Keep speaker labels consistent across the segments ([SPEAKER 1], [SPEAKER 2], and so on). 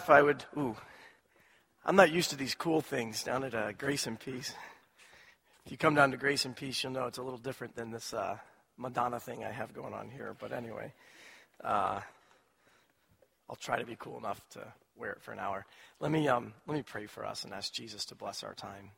[SPEAKER 1] if I would, I'm not used to these cool things down at Grace and Peace. If you come down to Grace and Peace, you'll know it's a little different than this Madonna thing I have going on here. But anyway, I'll try to be cool enough to wear it for an hour. Let me pray for us and ask Jesus to bless our time.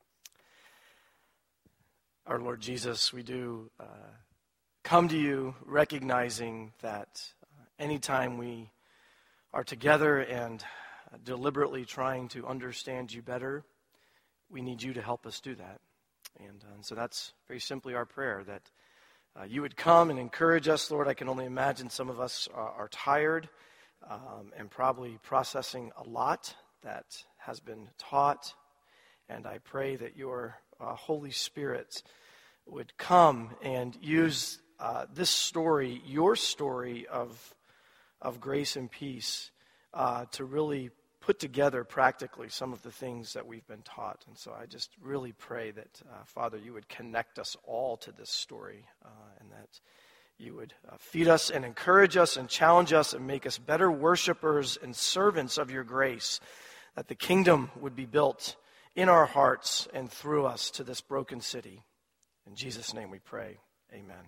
[SPEAKER 1] Our Lord Jesus, we do come to you recognizing that anytime we are together and deliberately trying to understand you better, we need you to help us do that. And so that's very simply our prayer, that you would come and encourage us, Lord. I can only imagine some of us are tired and probably processing a lot that has been taught. And I pray that your Holy Spirit would come and use this story, your story of grace and peace, to really put together practically some of the things that we've been taught. And so I just really pray that, Father, you would connect us all to this story, and that you would feed us and encourage us and challenge us and make us better worshipers and servants of your grace, that the kingdom would be built in our hearts and through us to this broken city. In Jesus' name we pray. Amen.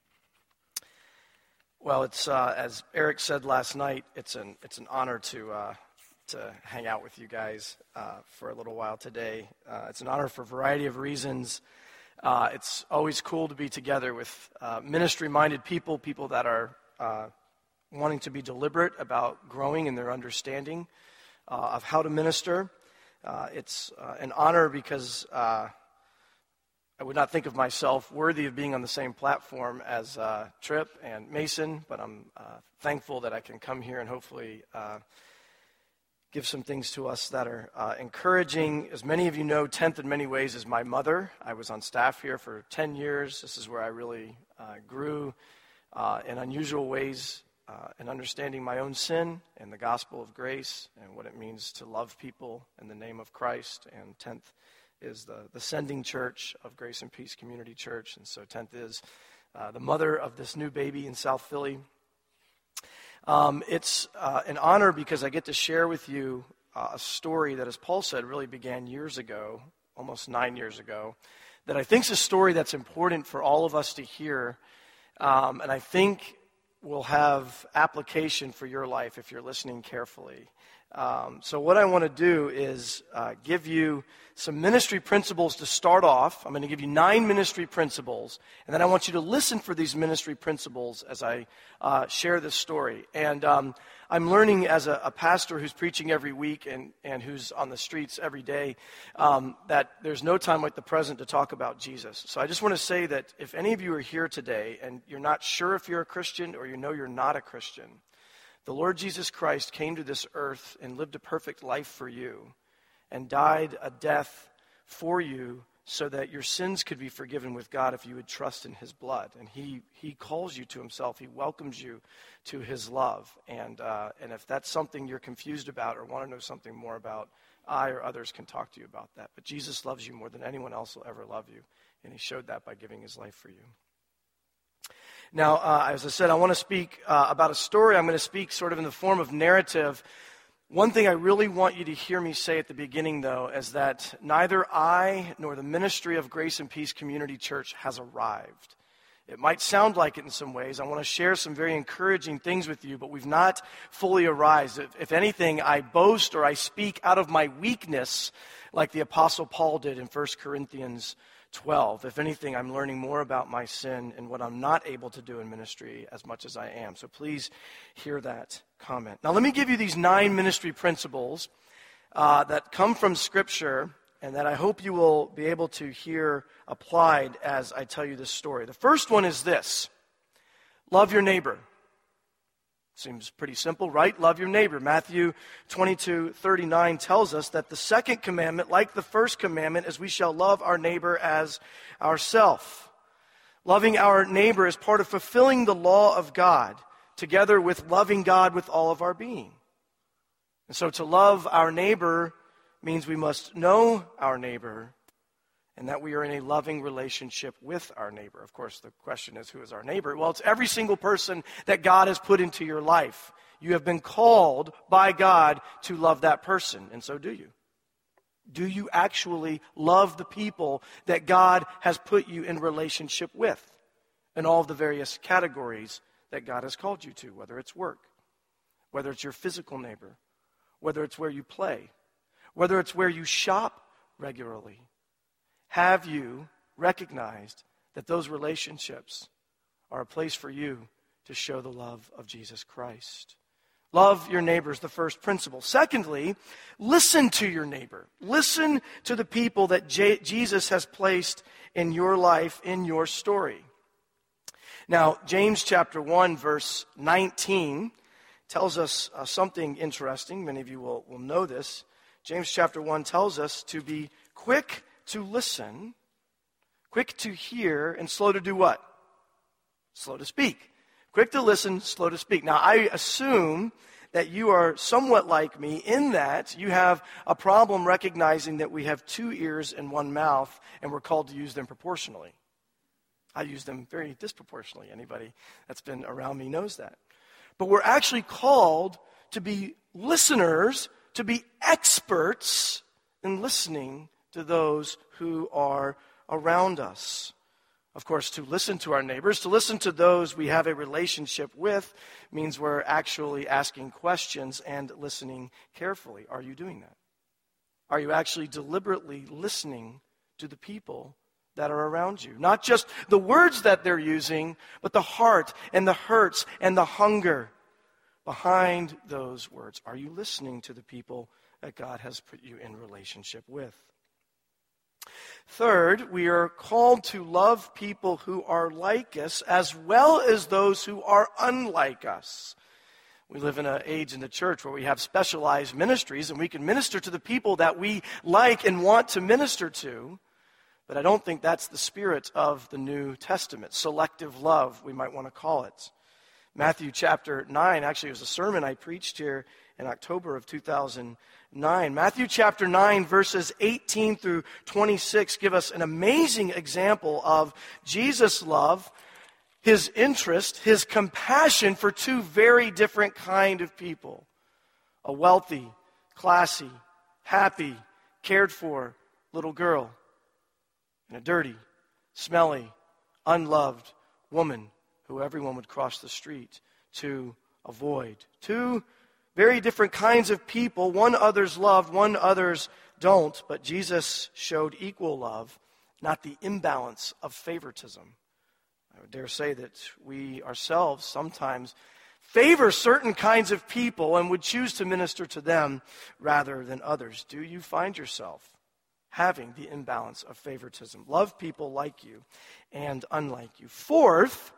[SPEAKER 1] Well, it's as Eric said last night, it's an honor to hang out with you guys for a little while today. It's an honor for a variety of reasons. It's always cool to be together with ministry-minded people that are wanting to be deliberate about growing in their understanding of how to minister. It's an honor because I would not think of myself worthy of being on the same platform as Tripp and Mason, but I'm thankful that I can come here and hopefully give some things to us that are encouraging. As many of you know, 10th in many ways is my mother. I was on staff here for 10 years. This is where I really grew in unusual ways in understanding my own sin and the gospel of grace and what it means to love people in the name of Christ. And 10th is the sending church of Grace and Peace Community Church. And so 10th is the mother of this new baby in South Philly. It's an honor because I get to share with you a story that, as Paul said, really began years ago, almost 9 years ago, that I think is a story that's important for all of us to hear, and I think will have application for your life if you're listening carefully. So what I want to do is give you some ministry principles to start off. I'm going to give you 9 ministry principles, and then I want you to listen for these ministry principles as I share this story. And I'm learning as a pastor who's preaching every week and who's on the streets every day that there's no time like the present to talk about Jesus. So I just want to say that if any of you are here today and you're not sure if you're a Christian or you know you're not a Christian, the Lord Jesus Christ came to this earth and lived a perfect life for you and died a death for you so that your sins could be forgiven with God if you would trust in his blood. And he calls you to himself. He welcomes you to his love. And if that's something you're confused about or want to know something more about, I or others can talk to you about that. But Jesus loves you more than anyone else will ever love you. And he showed that by giving his life for you. Now, as I said, I want to speak about a story. I'm going to speak sort of in the form of narrative. One thing I really want you to hear me say at the beginning, though, is that neither I nor the ministry of Grace and Peace Community Church has arrived. It might sound like it in some ways. I want to share some very encouraging things with you, but we've not fully arrived. If anything, I boast or I speak out of my weakness like the Apostle Paul did in 1 Corinthians 12. If anything, I'm learning more about my sin and what I'm not able to do in ministry as much as I am. So please hear that comment. Now let me give you these 9 ministry principles that come from Scripture and that I hope you will be able to hear applied as I tell you this story. The first one is this: love your neighbor. Seems pretty simple, right? Love your neighbor. Matthew 22:39 tells us that the second commandment, like the first commandment, is we shall love our neighbor as ourself. Loving our neighbor is part of fulfilling the law of God, together with loving God with all of our being. And so to love our neighbor means we must know our neighbor and that we are in a loving relationship with our neighbor. Of course, the question is, who is our neighbor? Well, it's every single person that God has put into your life. You have been called by God to love that person, and so do you. Do you actually love the people that God has put you in relationship with in all of the various categories that God has called you to, whether it's work, whether it's your physical neighbor, whether it's where you play, whether it's where you shop regularly? Have you recognized that those relationships are a place for you to show the love of Jesus Christ? Love your neighbor is the first principle. Secondly, listen to your neighbor. Listen to the people that Jesus has placed in your life, in your story. Now, James chapter 1, verse 19 tells us something interesting. Many of you will know this. James chapter 1 tells us to be quick to listen, quick to hear, and slow to do what? Slow to speak. Quick to listen, slow to speak. Now, I assume that you are somewhat like me in that you have a problem recognizing that we have 2 ears and 1 mouth, and we're called to use them proportionally. I use them very disproportionately. Anybody that's been around me knows that. But we're actually called to be listeners, to be experts in listening to those who are around us. Of course, to listen to our neighbors, to listen to those we have a relationship with, means we're actually asking questions and listening carefully. Are you doing that? Are you actually deliberately listening to the people that are around you? Not just the words that they're using, but the heart and the hurts and the hunger behind those words. Are you listening to the people that God has put you in relationship with? Third, we are called to love people who are like us as well as those who are unlike us. We live in an age in the church where we have specialized ministries and we can minister to the people that we like and want to minister to. But I don't think that's the spirit of the New Testament. Selective love, we might want to call it. Matthew chapter 9, actually it was a sermon I preached here in October of 2009. Matthew chapter 9, verses 18 through 26 give us an amazing example of Jesus' love, his interest, his compassion for 2 very different kind of people. A wealthy, classy, happy, cared for little girl, and a dirty, smelly, unloved woman who everyone would cross the street to avoid. 2 very different kinds of people. One others loved, one others don't. But Jesus showed equal love, not the imbalance of favoritism. I would dare say that we ourselves sometimes favor certain kinds of people and would choose to minister to them rather than others. Do you find yourself having the imbalance of favoritism? Love people like you and unlike you. Fourth,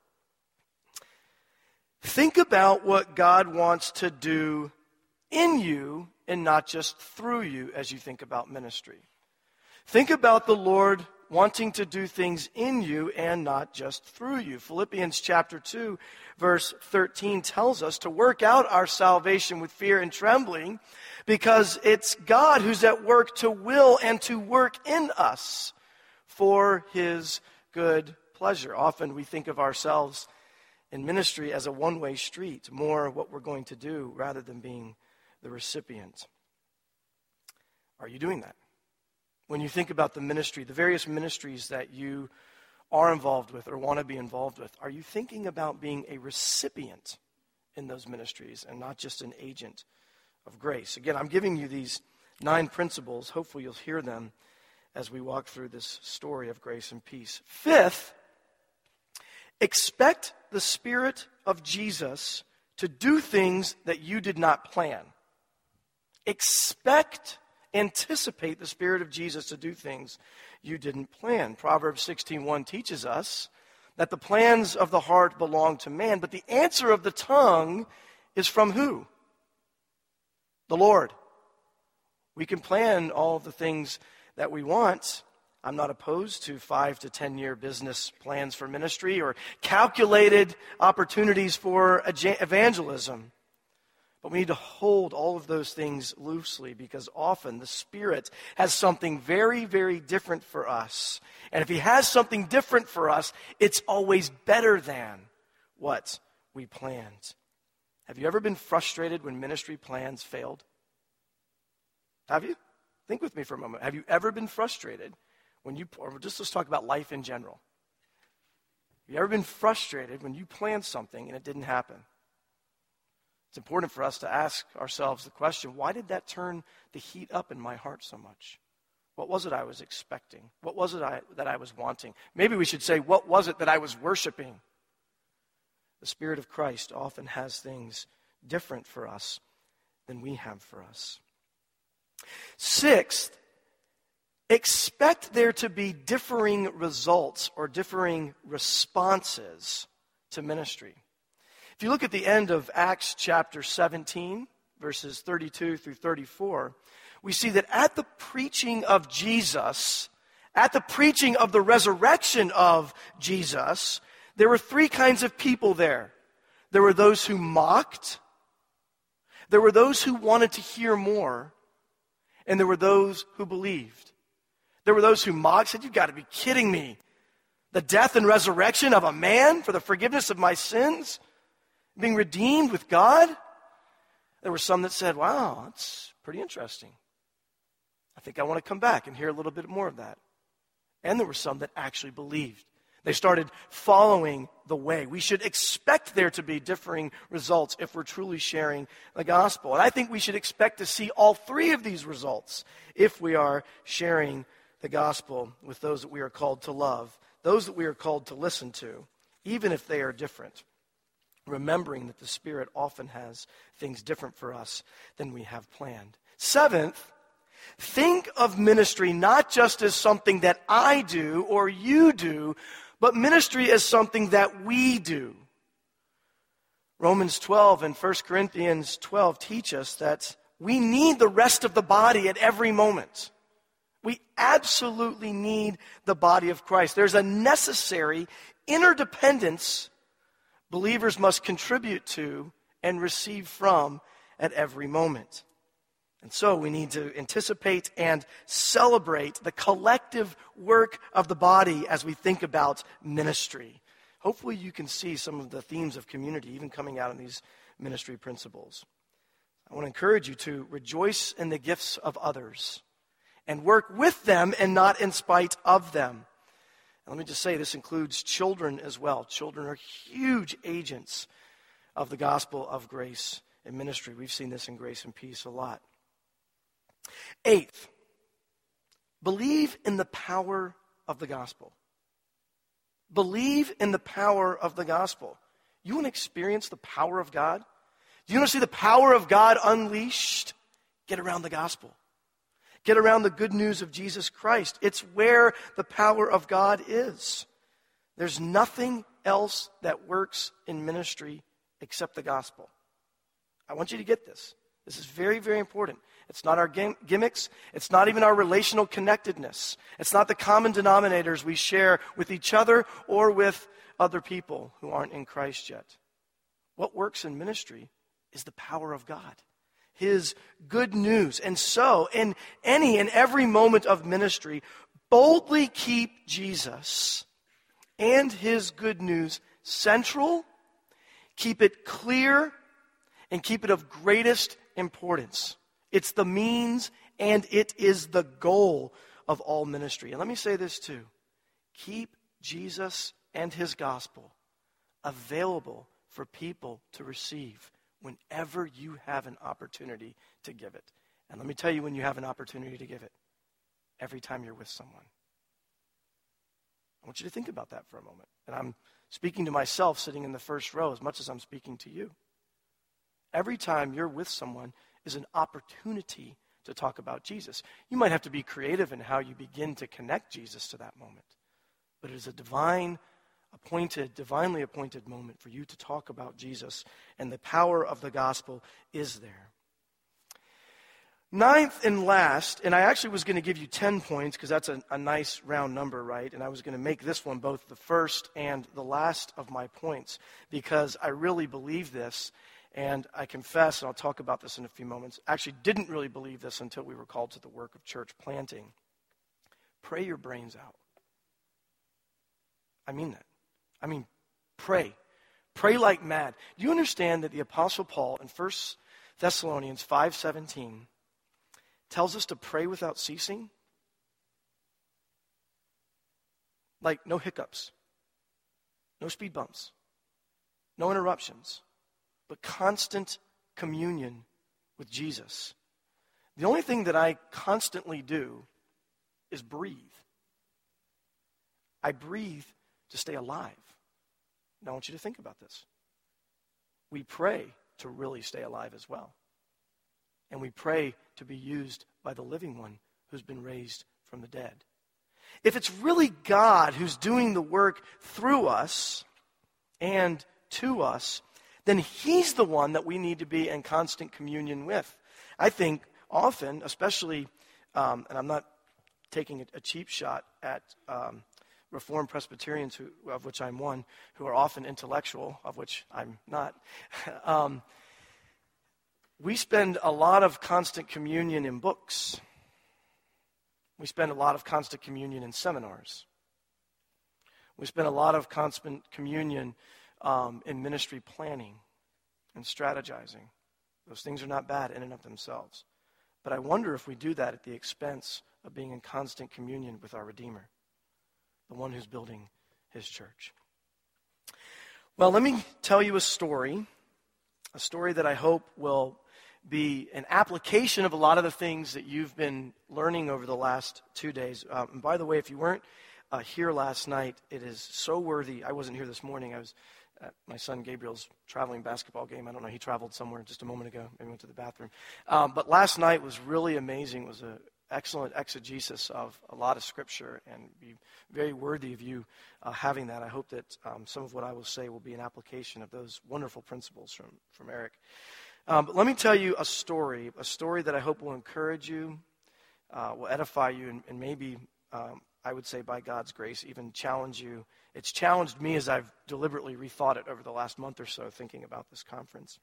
[SPEAKER 1] think about what God wants to do in you and not just through you as you think about ministry. Think about the Lord wanting to do things in you and not just through you. Philippians chapter 2, verse 13 tells us to work out our salvation with fear and trembling because it's God who's at work to will and to work in us for his good pleasure. Often we think of ourselves in ministry as a one-way street, more what we're going to do rather than being the recipient. Are you doing that? When you think about the ministry, the various ministries that you are involved with or want to be involved with, are you thinking about being a recipient in those ministries and not just an agent of grace? Again, I'm giving you these 9 principles. Hopefully you'll hear them as we walk through this story of grace and peace. Fifth, expect the Spirit of Jesus to do things that you did not plan. Anticipate the Spirit of Jesus to do things you didn't plan. Proverbs 16:1 teaches us that the plans of the heart belong to man, but the answer of the tongue is from who? The Lord. We can plan all of the things that we want. I'm not opposed to 5 to 10 year business plans for ministry or calculated opportunities for evangelism. But we need to hold all of those things loosely because often the Spirit has something very, very different for us. And if He has something different for us, it's always better than what we planned. Have you ever been frustrated when ministry plans failed? Have you? Think with me for a moment. Have you ever been frustrated when or just let's talk about life in general. Have you ever been frustrated when you planned something and it didn't happen? It's important for us to ask ourselves the question, why did that turn the heat up in my heart so much? What was it I was expecting? What was it that I was wanting? Maybe we should say, what was it that I was worshiping? The Spirit of Christ often has things different for us than we have for us. Sixth, expect there to be differing results or differing responses to ministry. If you look at the end of Acts chapter 17, verses 32 through 34, we see that at the preaching of Jesus, at the preaching of the resurrection of Jesus, there were three kinds of people there. There were those who mocked, there were those who wanted to hear more, and there were those who believed. There were those who mocked, said, "You've got to be kidding me. The death and resurrection of a man for the forgiveness of my sins? Being redeemed with God?" There were some that said, "Wow, that's pretty interesting. I think I want to come back and hear a little bit more of that." And there were some that actually believed. They started following the way. We should expect there to be differing results if we're truly sharing the gospel. And I think we should expect to see all three of these results if we are sharing the gospel with those that we are called to love, those that we are called to listen to, even if they are different. Remembering that the Spirit often has things different for us than we have planned. Seventh, think of ministry not just as something that I do or you do, but ministry as something that we do. Romans 12 and 1 Corinthians 12 teach us that we need the rest of the body at every moment. We absolutely need the body of Christ. There's a necessary interdependence believers must contribute to and receive from at every moment. And so we need to anticipate and celebrate the collective work of the body as we think about ministry. Hopefully you can see some of the themes of community even coming out in these ministry principles. I want to encourage you to rejoice in the gifts of others and work with them and not in spite of them. And let me just say, this includes children as well. Children are huge agents of the gospel of grace and ministry. We've seen this in Grace and Peace a lot. Eighth, believe in the power of the gospel. Believe in the power of the gospel. You want to experience the power of God? Do you want to see the power of God unleashed? Get around the gospel. Get around the good news of Jesus Christ. It's where the power of God is. There's nothing else that works in ministry except the gospel. I want you to get this. This is very, very important. It's not our gimmicks. It's not even our relational connectedness. It's not the common denominators we share with each other or with other people who aren't in Christ yet. What works in ministry is the power of God, His good news. And so, in any and every moment of ministry, boldly keep Jesus and His good news central, keep it clear, and keep it of greatest importance. It's the means and it is the goal of all ministry. And let me say this too. Keep Jesus and His gospel available for people to receive whenever you have an opportunity to give it. And let me tell you when you have an opportunity to give it. Every time you're with someone. I want you to think about that for a moment. And I'm speaking to myself sitting in the first row as much as I'm speaking to you. Every time you're with someone is an opportunity to talk about Jesus. You might have to be creative in how you begin to connect Jesus to that moment. But it is a divinely appointed moment for you to talk about Jesus, and the power of the gospel is there. Ninth and last, and I actually was going to give you 10 points because that's a nice round number, right? And I was going to make this one both the first and the last of my points because I really believe this. And I confess, and I'll talk about this in a few moments, actually didn't really believe this until we were called to the work of church planting. Pray your brains out. I mean that. I mean, pray. Pray like mad. Do you understand that the Apostle Paul in 1 Thessalonians 5:17 tells us to pray without ceasing? Like no hiccups, no speed bumps, no interruptions, but constant communion with Jesus. The only thing that I constantly do is breathe. I breathe to stay alive. Now I want you to think about this. We pray to really stay alive as well. And we pray to be used by the living one who's been raised from the dead. If it's really God who's doing the work through us and to us, then he's the one that we need to be in constant communion with. I think often, especially, and I'm not taking a cheap shot at Reformed Presbyterians, of which I'm one, who are often intellectual, of which I'm not. We spend a lot of constant communion in books. We spend a lot of constant communion in seminars. We spend a lot of constant communion in ministry planning and strategizing. Those things are not bad in and of themselves. But I wonder if we do that at the expense of being in constant communion with our Redeemer, the one who's building his church. Well, let me tell you a story that I hope will be an application of a lot of the things that you've been learning over the last 2 days. And by the way, if you weren't here last night, it is so worthy. I wasn't here this morning. I was at my son Gabriel's traveling basketball game. I don't know, he traveled somewhere just a moment ago. Maybe went to the bathroom. But last night was really amazing. It was an excellent exegesis of a lot of Scripture, and be very worthy of you having that. I hope that some of what I will say will be an application of those wonderful principles from Eric. But let me tell you a story that I hope will encourage you, will edify you, and maybe, I would say by God's grace, even challenge you. It's challenged me as I've deliberately rethought it over the last month or so, thinking about this conference.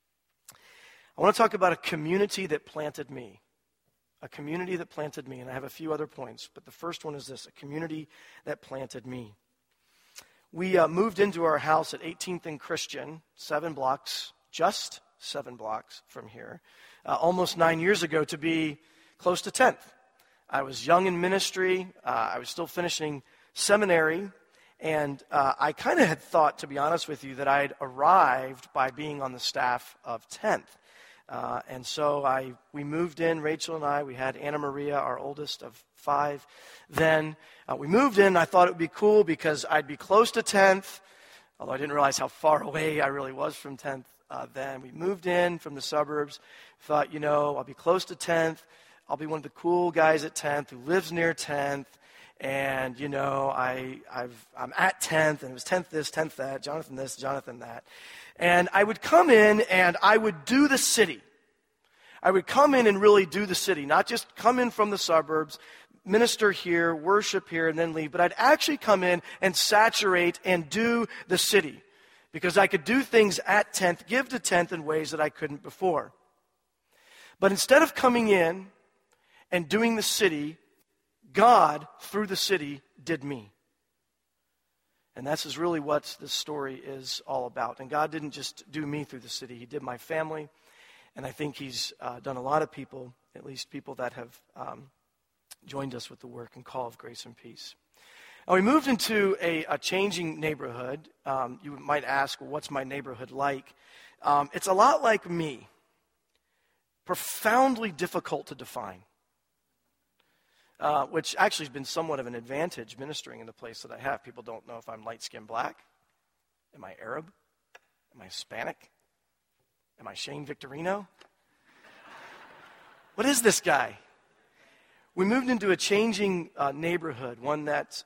[SPEAKER 1] I want to talk about a community that planted me. A community that planted me, and I have a few other points, but the first one is this: a community that planted me. We moved into our house at 18th and Christian, 7 blocks, just 7 blocks from here, almost 9 years ago, to be close to 10th. I was young in ministry. I was still finishing seminary, and I kind of had thought, to be honest with you, that I'd arrived by being on the staff of 10th. And so we moved in, Rachel and I. We had Anna Maria, our oldest of 5. Then we moved in. I thought it would be cool because I'd be close to 10th, although I didn't realize how far away I really was from 10th. Then we moved in from the suburbs. Thought, I'll be close to 10th. I'll be one of the cool guys at 10th who lives near 10th. And, I'm at 10th, and it was 10th this, 10th that, Jonathan this, Jonathan that. And I would come in and I would do the city. I would come in and really do the city, not just come in from the suburbs, minister here, worship here, and then leave. But I'd actually come in and saturate and do the city, because I could do things at 10th, give to 10th in ways that I couldn't before. But instead of coming in and doing the city, God, through the city, did me. And this is really what this story is all about. And God didn't just do me through the city. He did my family. And I think he's done a lot of people, at least people that have joined us with the work and call of grace and peace. Now, we moved into a changing neighborhood. You might ask, well, what's my neighborhood like? It's a lot like me. Profoundly difficult to define. Which actually has been somewhat of an advantage ministering in the place that I have. People don't know if I'm light-skinned black. Am I Arab? Am I Hispanic? Am I Shane Victorino? What is this guy? We moved into a changing neighborhood, one that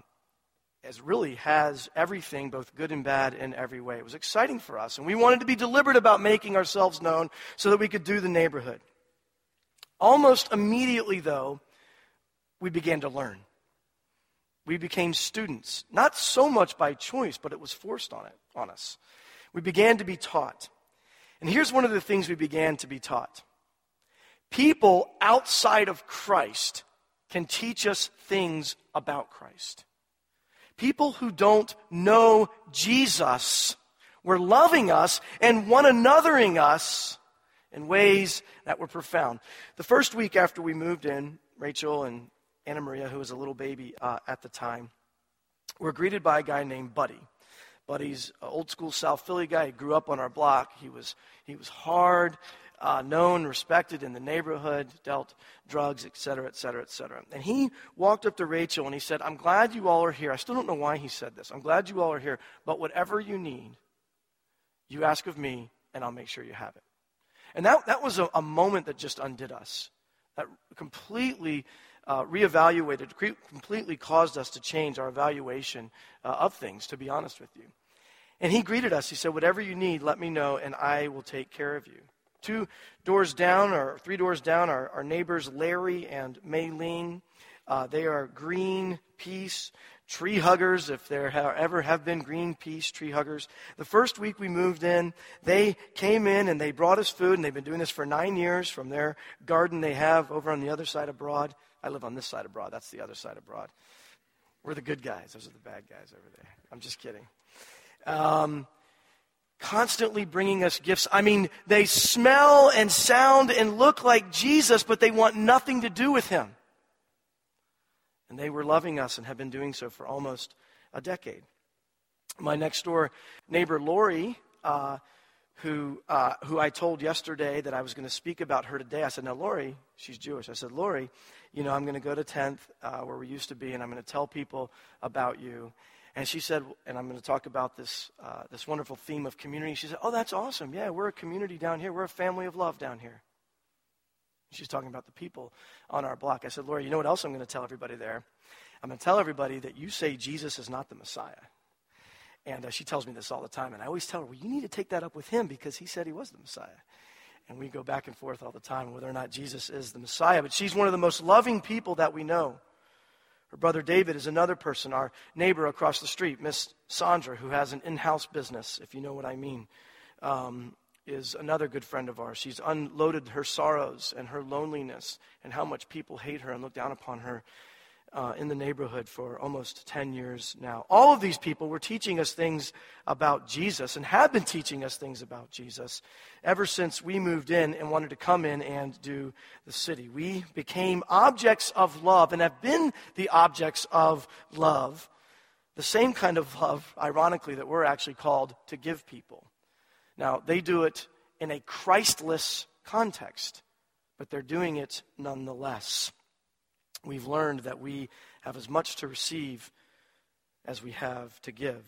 [SPEAKER 1] has everything, both good and bad, in every way. It was exciting for us, and we wanted to be deliberate about making ourselves known so that we could do the neighborhood. Almost immediately, though, we began to learn. We became students, not so much by choice, but it was forced on us. We began to be taught. And here's one of the things we began to be taught. People outside of Christ can teach us things about Christ. People who don't know Jesus were loving us and one anothering us in ways that were profound. The first week after we moved in, Rachel and Anna Maria, who was a little baby at the time, were greeted by a guy named Buddy. Buddy's an old school South Philly guy. He grew up on our block. He was hard, known, respected in the neighborhood, dealt drugs, et cetera, et cetera, et cetera. And he walked up to Rachel and he said, "I'm glad you all are here." I still don't know why he said this. "I'm glad you all are here, but whatever you need, you ask of me and I'll make sure you have it." And that was a moment that just undid us. That completely reevaluated, completely caused us to change our evaluation of things, to be honest with you. And he greeted us. He said, "Whatever you need, let me know, and I will take care of you." 2 doors down, or 3 doors down, are neighbors Larry and Mei Ling. They are Greenpeace tree huggers, if there ever have been Greenpeace tree huggers. The first week we moved in, they came in and they brought us food, and they've been doing this for 9 years from their garden they have over on the other side of Broad. I live on this side of Broad. That's the other side of Broad. We're the good guys. Those are the bad guys over there. I'm just kidding. Constantly bringing us gifts. I mean, they smell and sound and look like Jesus, but they want nothing to do with him. And they were loving us and have been doing so for almost a decade. My next door neighbor, Lori, who I told yesterday that I was going to speak about her today. I said, "Now, Lori," she's Jewish. I said, "Lori, I'm going to go to 10th where we used to be, and I'm going to tell people about you." And she said, and I'm going to talk about this wonderful theme of community. She said, "Oh, that's awesome. Yeah, we're a community down here. We're a family of love down here." She's talking about the people on our block. I said, "Lori, you know what else I'm going to tell everybody there? I'm going to tell everybody that you say Jesus is not the Messiah." And she tells me this all the time. And I always tell her, "Well, you need to take that up with him because he said he was the Messiah." And we go back and forth all the time whether or not Jesus is the Messiah. But she's one of the most loving people that we know. Her brother David is another person, our neighbor across the street, Miss Sandra, who has an in-house business, if you know what I mean, is another good friend of ours. She's unloaded her sorrows and her loneliness and how much people hate her and look down upon her in the neighborhood for almost 10 years now. All of these people were teaching us things about Jesus and have been teaching us things about Jesus ever since we moved in and wanted to come in and do the city. We became objects of love and have been the objects of love, the same kind of love, ironically, that we're actually called to give people. Now, they do it in a Christless context, but they're doing it nonetheless. We've learned that we have as much to receive as we have to give.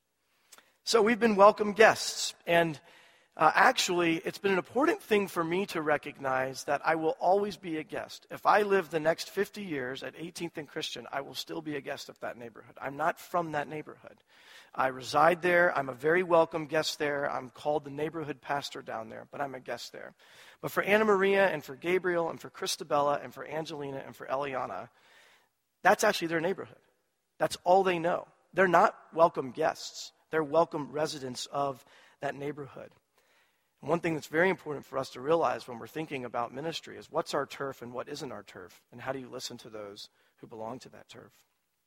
[SPEAKER 1] So we've been welcome guests, and actually, it's been an important thing for me to recognize that I will always be a guest. If I live the next 50 years at 18th and Christian, I will still be a guest of that neighborhood. I'm not from that neighborhood. I reside there. I'm a very welcome guest there. I'm called the neighborhood pastor down there, but I'm a guest there. But for Anna Maria and for Gabriel and for Christabella and for Angelina and for Eliana, that's actually their neighborhood. That's all they know. They're not welcome guests. They're welcome residents of that neighborhood. And one thing that's very important for us to realize when we're thinking about ministry is what's our turf and what isn't our turf, and how do you listen to those who belong to that turf?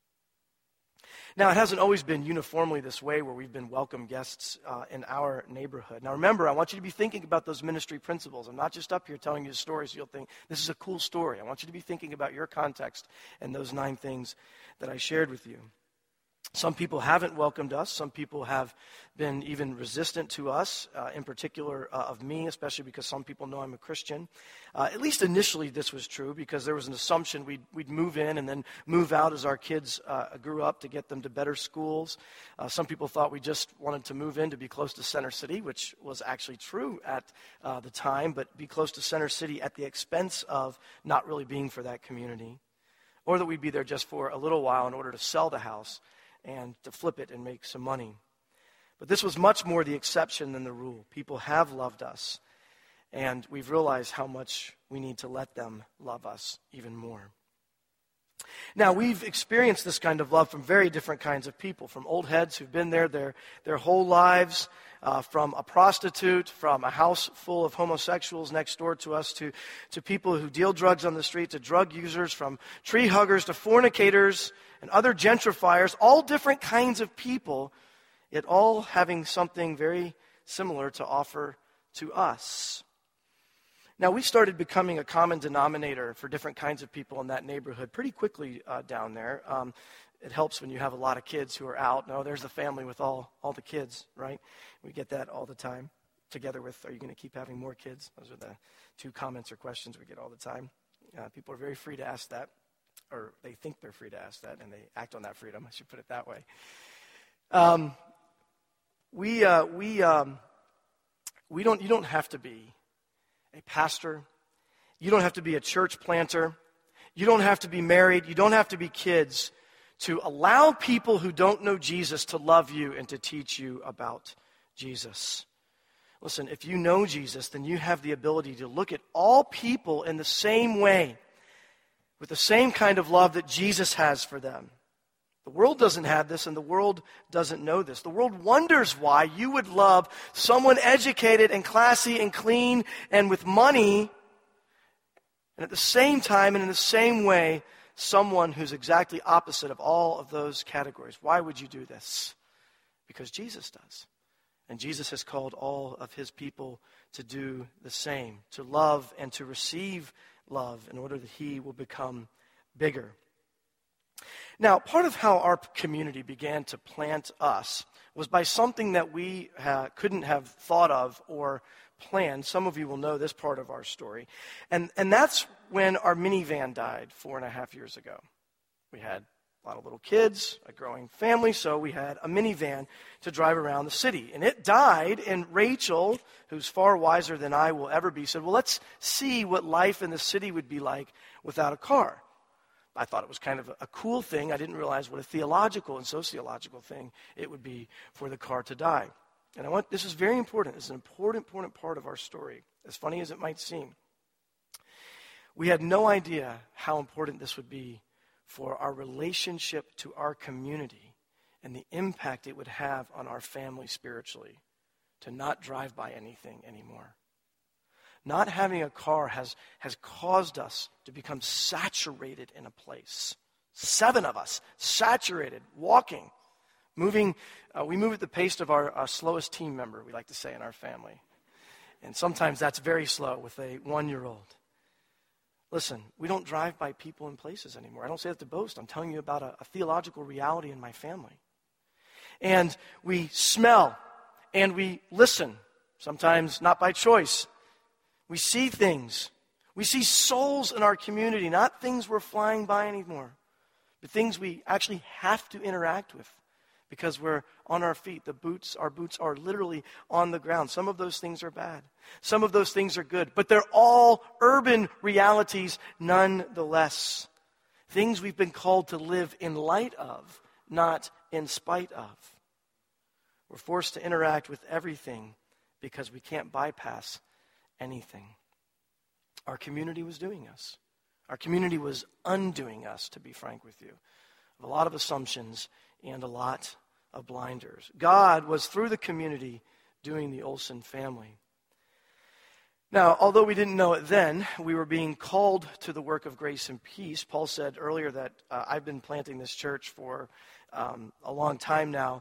[SPEAKER 1] Now, it hasn't always been uniformly this way where we've been welcome guests in our neighborhood. Now, remember, I want you to be thinking about those ministry principles. I'm not just up here telling you stories. You'll think, this is a cool story. I want you to be thinking about your context and those 9 things that I shared with you. Some people haven't welcomed us. Some people have been even resistant to us, in particular of me, especially because some people know I'm a Christian. At least initially this was true because there was an assumption we'd move in and then move out as our kids grew up to get them to better schools. Some people thought we just wanted to move in to be close to Center City, which was actually true at the time, but be close to Center City at the expense of not really being for that community. Or that we'd be there just for a little while in order to sell the house and to flip it and make some money. But this was much more the exception than the rule. People have loved us, and we've realized how much we need to let them love us even more. Now, we've experienced this kind of love from very different kinds of people, from old heads who've been there their whole lives, from a prostitute, from a house full of homosexuals next door to us, to people who deal drugs on the street, to drug users, from tree huggers to fornicators and other gentrifiers, all different kinds of people, yet all having something very similar to offer to us. Now, we started becoming a common denominator for different kinds of people in that neighborhood pretty quickly down there. It helps when you have a lot of kids who are out. No, there's the family with all the kids, right? We get that all the time, together with, are you going to keep having more kids? Those are the two comments or questions we get all the time. People are very free to ask that, or they think they're free to ask that, and they act on that freedom. I should put it that way. You don't have to be a pastor. You don't have to be a church planter. You don't have to be married. You don't have to be kids to allow people who don't know Jesus to love you and to teach you about Jesus. Listen, if you know Jesus, then you have the ability to look at all people in the same way, with the same kind of love that Jesus has for them. The world doesn't have this, and the world doesn't know this. The world wonders why you would love someone educated and classy and clean and with money, and at the same time and in the same way, someone who's exactly opposite of all of those categories. Why would you do this? Because Jesus does. And Jesus has called all of his people to do the same, to love and to receive love in order that he will become bigger. Now, part of how our community began to plant us was by something that we couldn't have thought of or planned. Some of you will know this part of our story. And that's when our minivan died 4.5 years ago. We had a lot of little kids, a growing family, so we had a minivan to drive around the city. And it died, and Rachel, who's far wiser than I will ever be, said, well, let's see what life in the city would be like without a car. I thought it was kind of a cool thing. I didn't realize what a theological and sociological thing it would be for the car to die. And this is very important. It's an important part of our story, as funny as it might seem. We had no idea how important this would be for our relationship to our community and the impact it would have on our family spiritually to not drive by anything anymore. Not having a car has caused us to become saturated in a place. 7 of us, saturated, walking, moving. We move at the pace of our slowest team member, we like to say in our family. And sometimes that's very slow with a 1-year-old. Listen, we don't drive by people and places anymore. I don't say that to boast. I'm telling you about a theological reality in my family. And we smell and we listen, sometimes not by choice. We see things. We see souls in our community, not things we're flying by anymore, but things we actually have to interact with because we're on our feet. Our boots are literally on the ground. Some of those things are bad. Some of those things are good, but they're all urban realities nonetheless. Things we've been called to live in light of, not in spite of. We're forced to interact with everything because we can't bypass anything. Our community was doing us. Our community was undoing us, to be frank with you. A lot of assumptions and a lot of blinders. God was, through the community, doing the Olsen family. Now, although we didn't know it then, we were being called to the work of grace and peace. Paul said earlier that I've been planting this church for a long time now.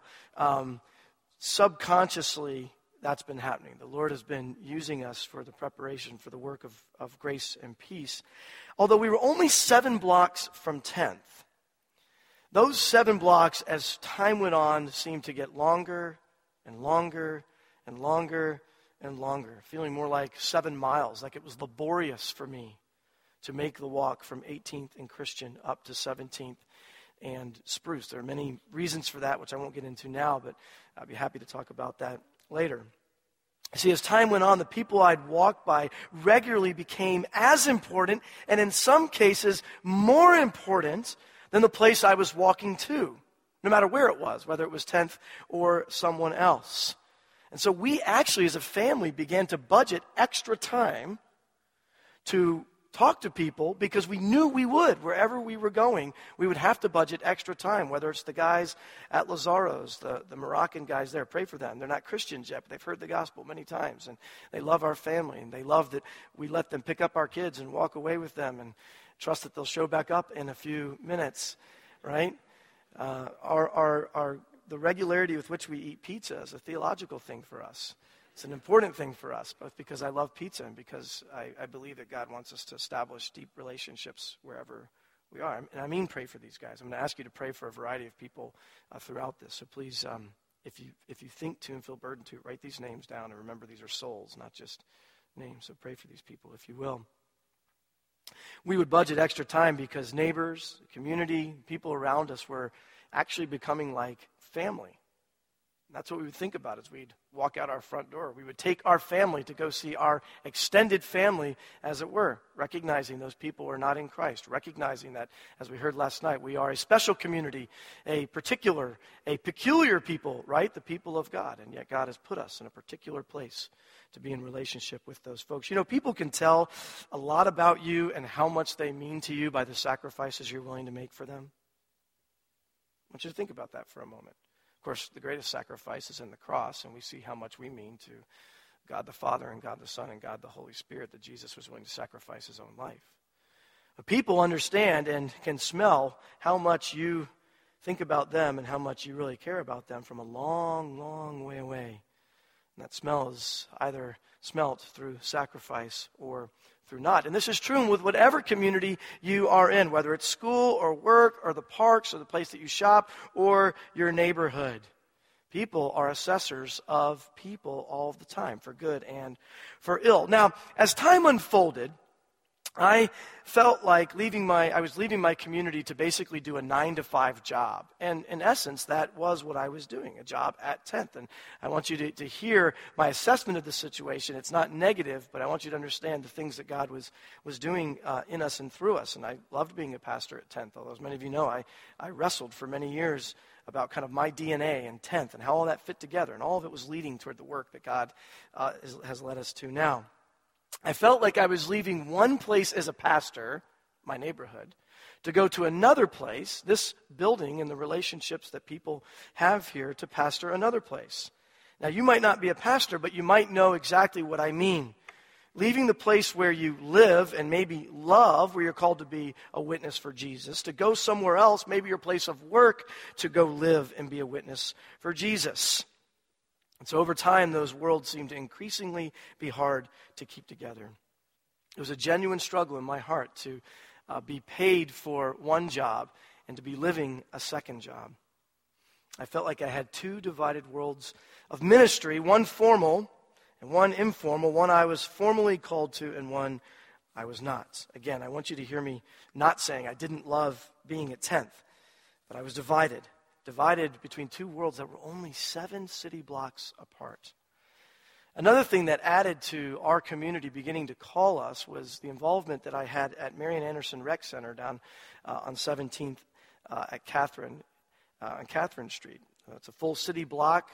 [SPEAKER 1] Subconsciously, that's been happening. The Lord has been using us for the preparation for the work of grace and peace. Although we were only 7 blocks from 10th, those 7 blocks, as time went on, seemed to get longer and longer and longer and longer, feeling more like 7 miles, like it was laborious for me to make the walk from 18th and Christian up to 17th and Spruce. There are many reasons for that, which I won't get into now, but I'd be happy to talk about that later. See, as time went on, the people I'd walked by regularly became as important, and in some cases, more important than the place I was walking to, no matter where it was, whether it was 10th or someone else. And so we actually, as a family, began to budget extra time to talk to people because we knew we would. Wherever we were going, we would have to budget extra time, whether it's the guys at Lazaro's, the Moroccan guys there. Pray for them. They're not Christians yet, but they've heard the gospel many times, and they love our family, and they love that we let them pick up our kids and walk away with them and trust that they'll show back up in a few minutes, right? The regularity with which we eat pizza is a theological thing for us. It's an important thing for us, both because I love pizza and because I believe that God wants us to establish deep relationships wherever we are. And I mean pray for these guys. I'm going to ask you to pray for a variety of people throughout this. So please, if you think to and feel burdened to, write these names down and remember these are souls, not just names. So pray for these people, if you will. We would budget extra time because neighbors, community, people around us were actually becoming like family. That's what we would think about as we'd walk out our front door. We would take our family to go see our extended family, as it were, recognizing those people are not in Christ, recognizing that, as we heard last night, we are a special community, a peculiar people, right? The people of God. And yet God has put us in a particular place to be in relationship with those folks. You know, people can tell a lot about you and how much they mean to you by the sacrifices you're willing to make for them. I want you to think about that for a moment. Of course, the greatest sacrifice is in the cross, and we see how much we mean to God the Father and God the Son and God the Holy Spirit, that Jesus was willing to sacrifice his own life. But people understand and can smell how much you think about them and how much you really care about them from a long, long way away. And that smell is either smelt through sacrifice or through not. And this is true with whatever community you are in, whether it's school or work or the parks or the place that you shop or your neighborhood. People are assessors of people all the time, for good and for ill. Now, as time unfolded, I felt like I was leaving my community to basically do a 9-to-5 job. And in essence, that was what I was doing, a job at 10th. And I want you to hear my assessment of the situation. It's not negative, but I want you to understand the things that God was doing in us and through us. And I loved being a pastor at 10th, although as many of you know, I wrestled for many years about kind of my DNA and 10th and how all that fit together. And all of it was leading toward the work that God has led us to now. I felt like I was leaving one place as a pastor, my neighborhood, to go to another place, this building and the relationships that people have here, to pastor another place. Now, you might not be a pastor, but you might know exactly what I mean. Leaving the place where you live and maybe love, where you're called to be a witness for Jesus, to go somewhere else, maybe your place of work, to go live and be a witness for Jesus. And so over time, those worlds seemed to increasingly be hard to keep together. It was a genuine struggle in my heart to be paid for one job and to be living a second job. I felt like I had two divided worlds of ministry, one formal and one informal, one I was formally called to and one I was not. Again, I want you to hear me not saying I didn't love being at 10th, but I was divided between two worlds that were only 7 city blocks apart. Another thing that added to our community beginning to call us was the involvement that I had at Marian Anderson Rec Center down on 17th at on Catherine Street. It's a full city block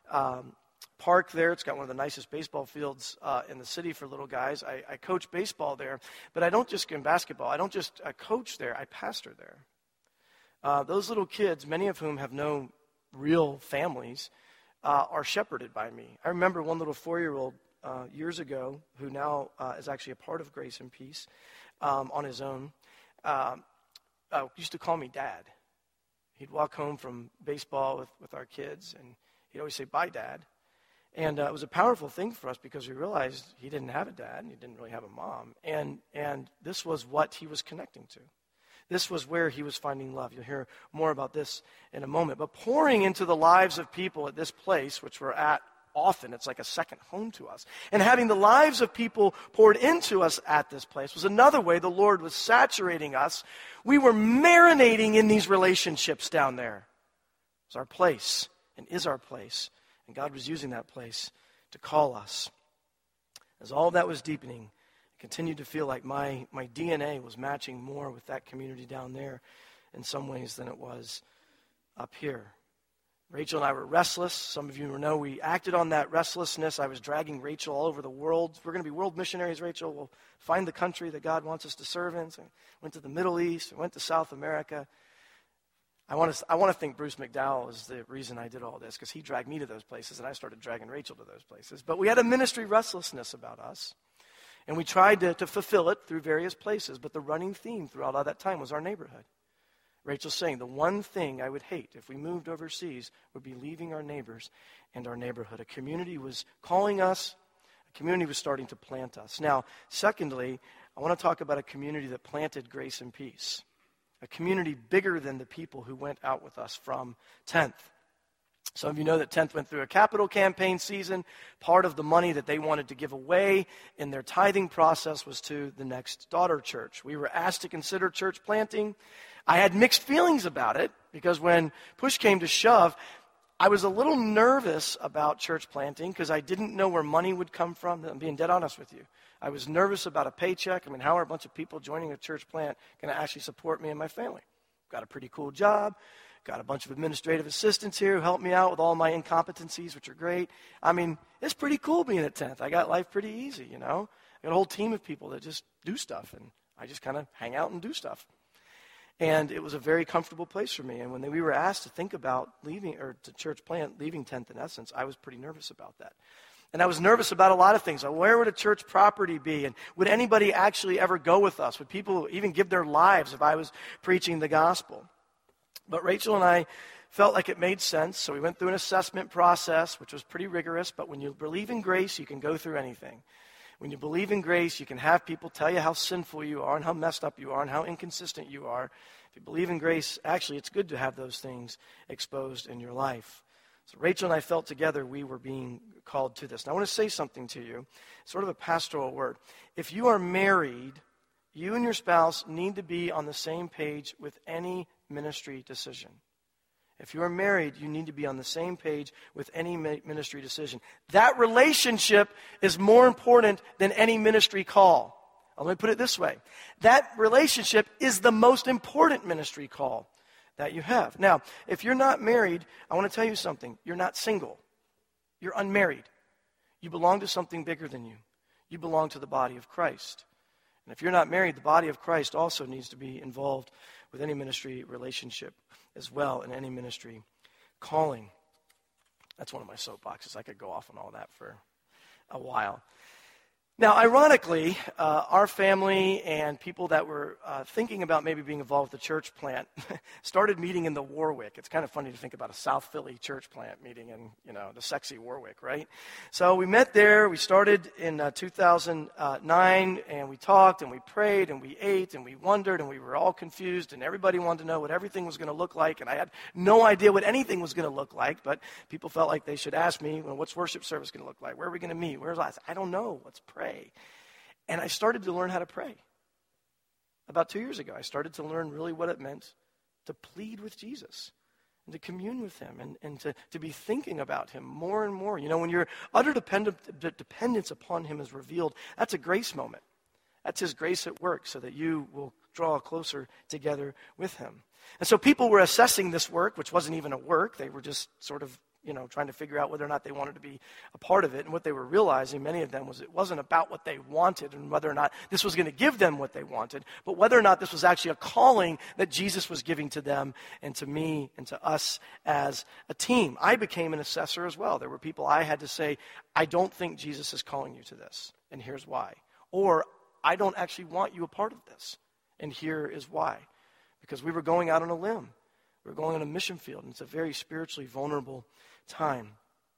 [SPEAKER 1] park there. It's got one of the nicest baseball fields in the city for little guys. I coach baseball there, but I don't just in basketball. I don't just coach there. I pastor there. Those little kids, many of whom have no real families, are shepherded by me. I remember one little 4-year-old years ago who now is actually a part of Grace and Peace on his own, used to call me Dad. He'd walk home from baseball with our kids, and he'd always say, "Bye, Dad." And it was a powerful thing for us because we realized he didn't have a dad and he didn't really have a mom. And this was what he was connecting to. This was where he was finding love. You'll hear more about this in a moment. But pouring into the lives of people at this place, which we're at often, it's like a second home to us, and having the lives of people poured into us at this place was another way the Lord was saturating us. We were marinating in these relationships down there. It was our place and is our place. And God was using that place to call us. As all of that was deepening, continued to feel like my DNA was matching more with that community down there in some ways than it was up here. Rachel and I were restless. Some of you know we acted on that restlessness. I was dragging Rachel all over the world. We're going to be world missionaries, Rachel. We'll find the country that God wants us to serve in. So I went to the Middle East. I went to South America. I want to think Bruce McDowell is the reason I did all this, because he dragged me to those places, and I started dragging Rachel to those places. But we had a ministry restlessness about us, and we tried to fulfill it through various places. But the running theme throughout all that time was our neighborhood. Rachel's saying, the one thing I would hate if we moved overseas would be leaving our neighbors and our neighborhood. A community was calling us. A community was starting to plant us. Now, secondly, I want to talk about a community that planted Grace and Peace. A community bigger than the people who went out with us from 10th. Some of you know that 10th went through a capital campaign season. Part of the money that they wanted to give away in their tithing process was to the Next Daughter Church. We were asked to consider church planting. I had mixed feelings about it because when push came to shove, I was a little nervous about church planting because I didn't know where money would come from. I'm being dead honest with you. I was nervous about a paycheck. I mean, how are a bunch of people joining a church plant going to actually support me and my family? Got a pretty cool job. Got a bunch of administrative assistants here who help me out with all my incompetencies, which are great. I mean, it's pretty cool being at 10th. I got life pretty easy, you know. I got a whole team of people that just do stuff, and I just kind of hang out and do stuff. And it was a very comfortable place for me. And when we were asked to think about leaving, or to church plant, leaving 10th in essence, I was pretty nervous about that. And I was nervous about a lot of things. Where would a church property be? And would anybody actually ever go with us? Would people even give their lives if I was preaching the gospel? But Rachel and I felt like it made sense, so we went through an assessment process, which was pretty rigorous. But when you believe in grace, you can go through anything. When you believe in grace, you can have people tell you how sinful you are and how messed up you are and how inconsistent you are. If you believe in grace, actually, it's good to have those things exposed in your life. So Rachel and I felt together we were being called to this. Now, I want to say something to you, sort of a pastoral word. If you are married, you and your spouse need to be on the same page with any ministry decision. If you are married, you need to be on the same page with any ministry decision. That relationship is more important than any ministry call. Let me put it this way. That relationship is the most important ministry call that you have. Now, if you're not married, I want to tell you something. You're not single. You're unmarried. You belong to something bigger than you. You belong to the body of Christ. And if you're not married, the body of Christ also needs to be involved with any ministry relationship as well, and any ministry calling. That's one of my soapboxes. I could go off on all that for a while. Now, ironically, our family and people that were thinking about maybe being involved with the church plant started meeting in the Warwick. It's kind of funny to think about a South Philly church plant meeting in, the sexy Warwick, right? So we met there. We started in 2009, and we talked, and we prayed, and we ate, and we wondered, and we were all confused, and everybody wanted to know what everything was going to look like, and I had no idea what anything was going to look like, but people felt like they should ask me, well, what's worship service going to look like? Where are we going to meet? Where's I said, I don't know. Let's pray. And I started to learn how to pray. About 2 years ago, I started to learn really what it meant to plead with Jesus and to commune with him and to be thinking about him more and more. When your utter dependence upon him is revealed, that's a grace moment. That's his grace at work so that you will draw closer together with him. And so people were assessing this work, which wasn't even a work. They were just sort of trying to figure out whether or not they wanted to be a part of it. And what they were realizing, many of them, was it wasn't about what they wanted and whether or not this was going to give them what they wanted, but whether or not this was actually a calling that Jesus was giving to them and to me and to us as a team. I became an assessor as well. There were people I had to say, I don't think Jesus is calling you to this, and here's why. Or, I don't actually want you a part of this, and here is why. Because we were going out on a limb. We were going on a mission field, and it's a very spiritually vulnerable time.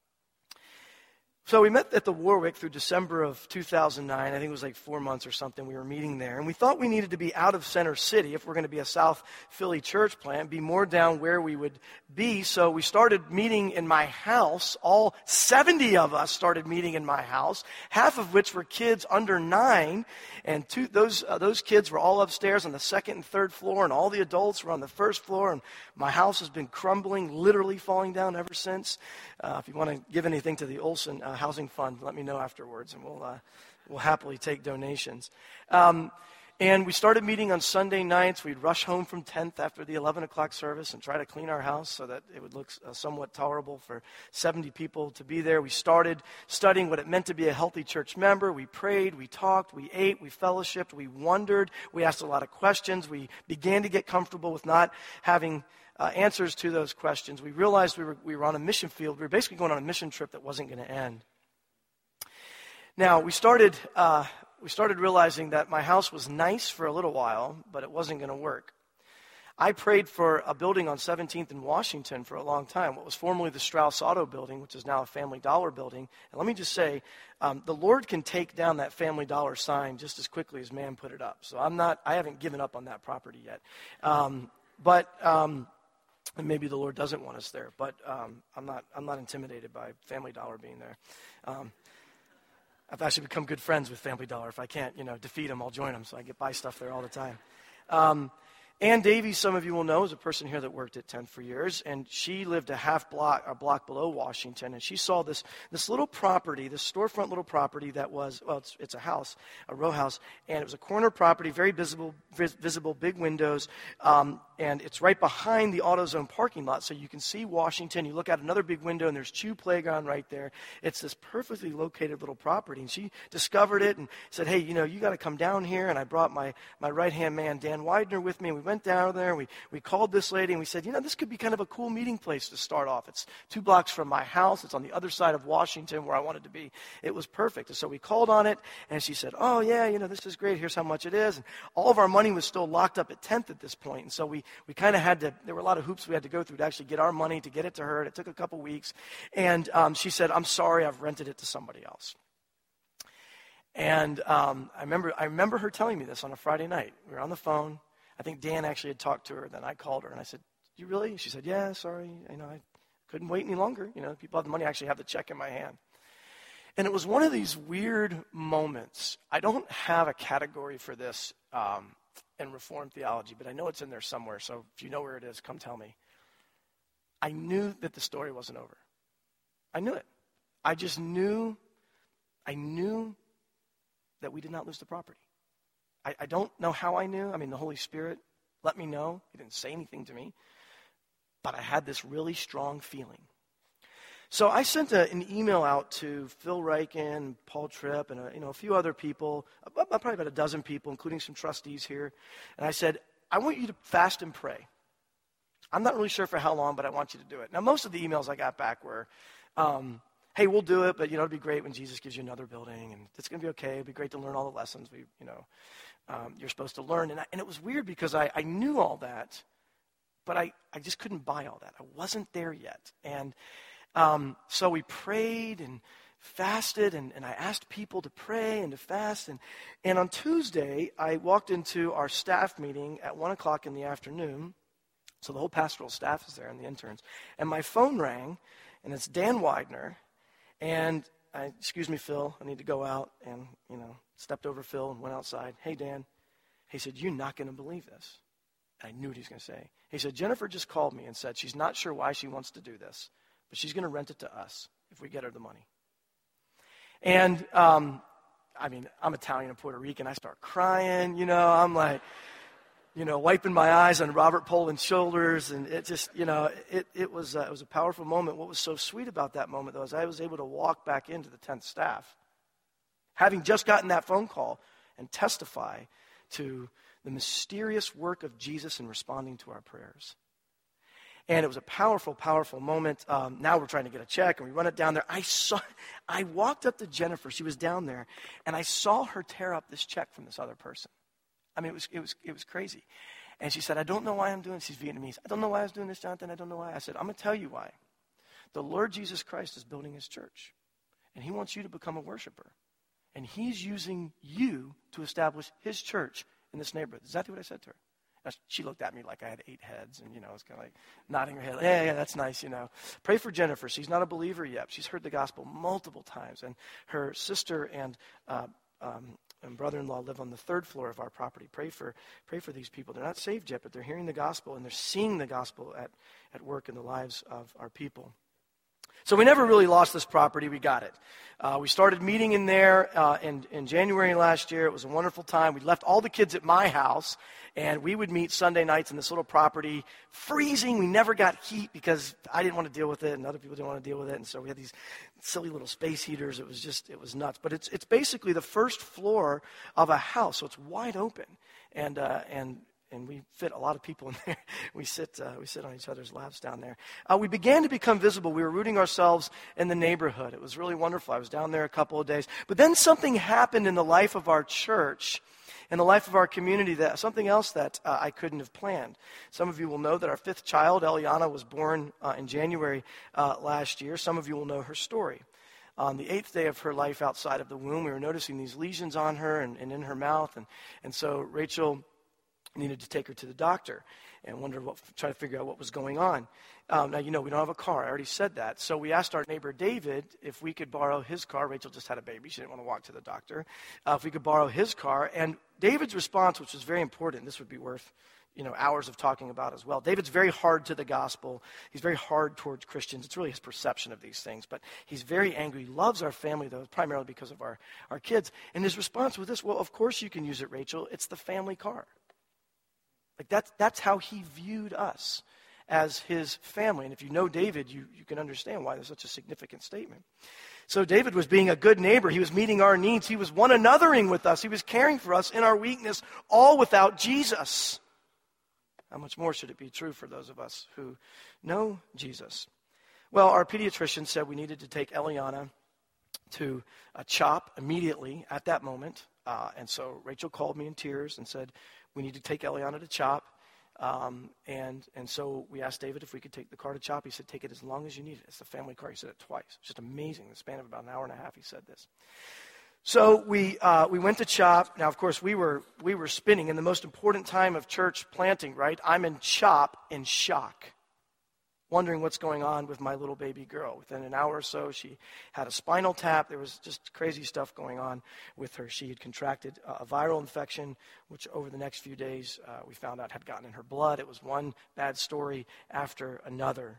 [SPEAKER 1] So we met at the Warwick through December of 2009. I think it was like 4 months or something. We were meeting there. And we thought we needed to be out of Center City if we're going to be a South Philly church plant, be more down where we would be. So we started meeting in my house. All 70 of us started meeting in my house, half of which were kids under 9. And those kids were all upstairs on the second and third floor, and all the adults were on the first floor. And my house has been crumbling, literally falling down ever since. If you want to give anything to the Olson Housing Fund, let me know afterwards, and we'll happily take donations. And we started meeting on Sunday nights. We'd rush home from 10th after the 11 o'clock service and try to clean our house so that it would look somewhat tolerable for 70 people to be there. We started studying what it meant to be a healthy church member. We prayed, we talked, we ate, we fellowshiped, we wondered, we asked a lot of questions. We began to get comfortable with not having answers to those questions. We realized we were on a mission field. We were basically going on a mission trip that wasn't going to end. Now, we started realizing that my house was nice for a little while, but it wasn't going to work. I prayed for a building on 17th in Washington for a long time, what was formerly the Strauss Auto Building, which is now a Family Dollar building. And let me just say, the Lord can take down that Family Dollar sign just as quickly as man put it up. So I haven't given up on that property yet. And maybe the Lord doesn't want us there, but I'm not intimidated by Family Dollar being there. I've actually become good friends with Family Dollar. If I can't, defeat them, I'll join them. So I buy stuff there all the time. Ann Davies, some of you will know, is a person here that worked at 10th for years, and she lived a block below Washington, and she saw this little property, this storefront little property that was, it's a house, a row house, and it was a corner property, very visible, big windows, and it's right behind the AutoZone parking lot, so you can see Washington. You look out another big window, and there's Chew Playground right there. It's this perfectly located little property, and she discovered it and said, hey, you got to come down here, and I brought my right-hand man, Dan Widener, with me, and we went down there, we called this lady, and we said, this could be kind of a cool meeting place to start off. It's 2 blocks from my house. It's on the other side of Washington where I wanted to be. It was perfect. And so we called on it, and she said, oh, yeah, this is great. Here's how much it is. And all of our money was still locked up at 10th at this point, and so we kind of had to, there were a lot of hoops we had to go through to actually get our money, to get it to her, and it took a couple weeks. And she said, I'm sorry, I've rented it to somebody else. And I remember her telling me this on a Friday night. We were on the phone. I think Dan actually had talked to her. Then I called her, and I said, you really? She said, yeah, sorry. I couldn't wait any longer. People have the money. I actually have the check in my hand. And it was one of these weird moments. I don't have a category for this in Reformed theology, but I know it's in there somewhere. So if you know where it is, come tell me. I knew that the story wasn't over. I knew it. I just knew. I knew that we did not lose the property. I don't know how I knew. The Holy Spirit let me know. He didn't say anything to me. But I had this really strong feeling. So I sent an email out to Phil Ryken, Paul Tripp, and a few other people, probably about a dozen people, including some trustees here. And I said, I want you to fast and pray. I'm not really sure for how long, but I want you to do it. Now, most of the emails I got back were, hey, we'll do it, but, it'd be great when Jesus gives you another building, and it's going to be okay. It'd be great to learn all the lessons you're supposed to learn. And it was weird because I knew all that, but I just couldn't buy all that. I wasn't there yet. And so we prayed and fasted, and I asked people to pray and to fast. And on Tuesday, I walked into our staff meeting at 1 o'clock in the afternoon. So the whole pastoral staff is there and the interns. And my phone rang, and it's Dan Widener. And excuse me, Phil, I need to go out. And, stepped over Phil and went outside. Hey, Dan. He said, you're not going to believe this. And I knew what he was going to say. He said, Jennifer just called me and said she's not sure why she wants to do this, but she's going to rent it to us if we get her the money. And, I'm Italian and Puerto Rican. I start crying, I'm like, wiping my eyes on Robert Poland's shoulders, and it just, it was a powerful moment. What was so sweet about that moment, though, is I was able to walk back into the 10th staff, having just gotten that phone call, and testify to the mysterious work of Jesus in responding to our prayers. And it was a powerful, powerful moment. Now we're trying to get a check, and we run it down there. I walked up to Jennifer. She was down there, and I saw her tear up this check from this other person. It was crazy. And she said, I don't know why I'm doing this. She's Vietnamese. I don't know why I was doing this, Jonathan. I don't know why. I said, I'm going to tell you why. The Lord Jesus Christ is building his church, and he wants you to become a worshiper. And he's using you to establish his church in this neighborhood. Exactly what I said to her. Now, she looked at me like I had 8 heads, and, I was kind of like nodding her head. Yeah, that's nice, Pray for Jennifer. She's not a believer yet. She's heard the gospel multiple times. And her sister and brother-in-law live on the 3rd floor of our property. Pray for these people. They're not saved yet, but they're hearing the gospel, and they're seeing the gospel at work in the lives of our people. So we never really lost this property. We got it. We started meeting in there in January last year. It was a wonderful time. We left all the kids at my house, and we would meet Sunday nights in this little property, freezing. We never got heat because I didn't want to deal with it, and other people didn't want to deal with it. And so we had these silly little space heaters. It was nuts. But it's basically the first floor of a house, so it's wide open. And we fit a lot of people in there. We sit on each other's laps down there. We began to become visible. We were rooting ourselves in the neighborhood. It was really wonderful. I was down there a couple of days. But then something happened in the life of our church, in the life of our community, something else that I couldn't have planned. Some of you will know that our fifth child, Eliana, was born in January last year. Some of you will know her story. On the 8th day of her life outside of the womb, we were noticing these lesions on her and in her mouth. And so Rachel needed to take her to the doctor and try to figure out what was going on. Now, we don't have a car. I already said that. So we asked our neighbor David if we could borrow his car. Rachel just had a baby. She didn't want to walk to the doctor. If we could borrow his car. And David's response, which was very important, this would be worth hours of talking about as well. David's very hard to the gospel. He's very hard towards Christians. It's really his perception of these things. But he's very angry. He loves our family, though, primarily because of our kids. And his response was this: well, of course you can use it, Rachel. It's the family car. That's how he viewed us, as his family. And if you know David, you can understand why there's such a significant statement. So David was being a good neighbor. He was meeting our needs. He was one anothering with us. He was caring for us in our weakness, all without Jesus. How much more should it be true for those of us who know Jesus? Well, our pediatrician said we needed to take Eliana to a CHOP immediately at that moment. And so Rachel called me in tears and said, we need to take Eliana to CHOP. And so we asked David if we could take the car to CHOP. He said, take it as long as you need it. It's the family car. He said it twice. It's just amazing. In the span of about an hour and a half, he said this. So we went to CHOP. Now, of course, we were spinning in the most important time of church planting, right? I'm in CHOP in shock, wondering what's going on with my little baby girl. Within an hour or so, she had a spinal tap. There was just crazy stuff going on with her. She had contracted a viral infection, which over the next few days we found out had gotten in her blood. It was one bad story after another.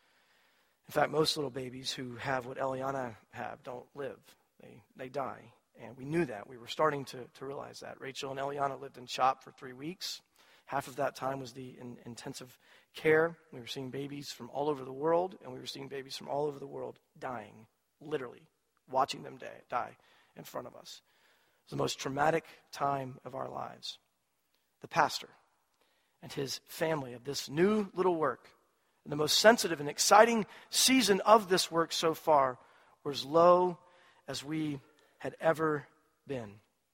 [SPEAKER 1] In fact, most little babies who have what Eliana have don't live. They die. And we knew that. We were starting to realize that. Rachel and Eliana lived in CHOP for 3 weeks. Half of that time was the intensive care. We were seeing babies from all over the world, and we were seeing babies from all over the world dying, literally, watching them die in front of us. It was the most traumatic time of our lives. The pastor and his family of this new little work, and the most sensitive and exciting season of this work so far, were as low as we had ever been.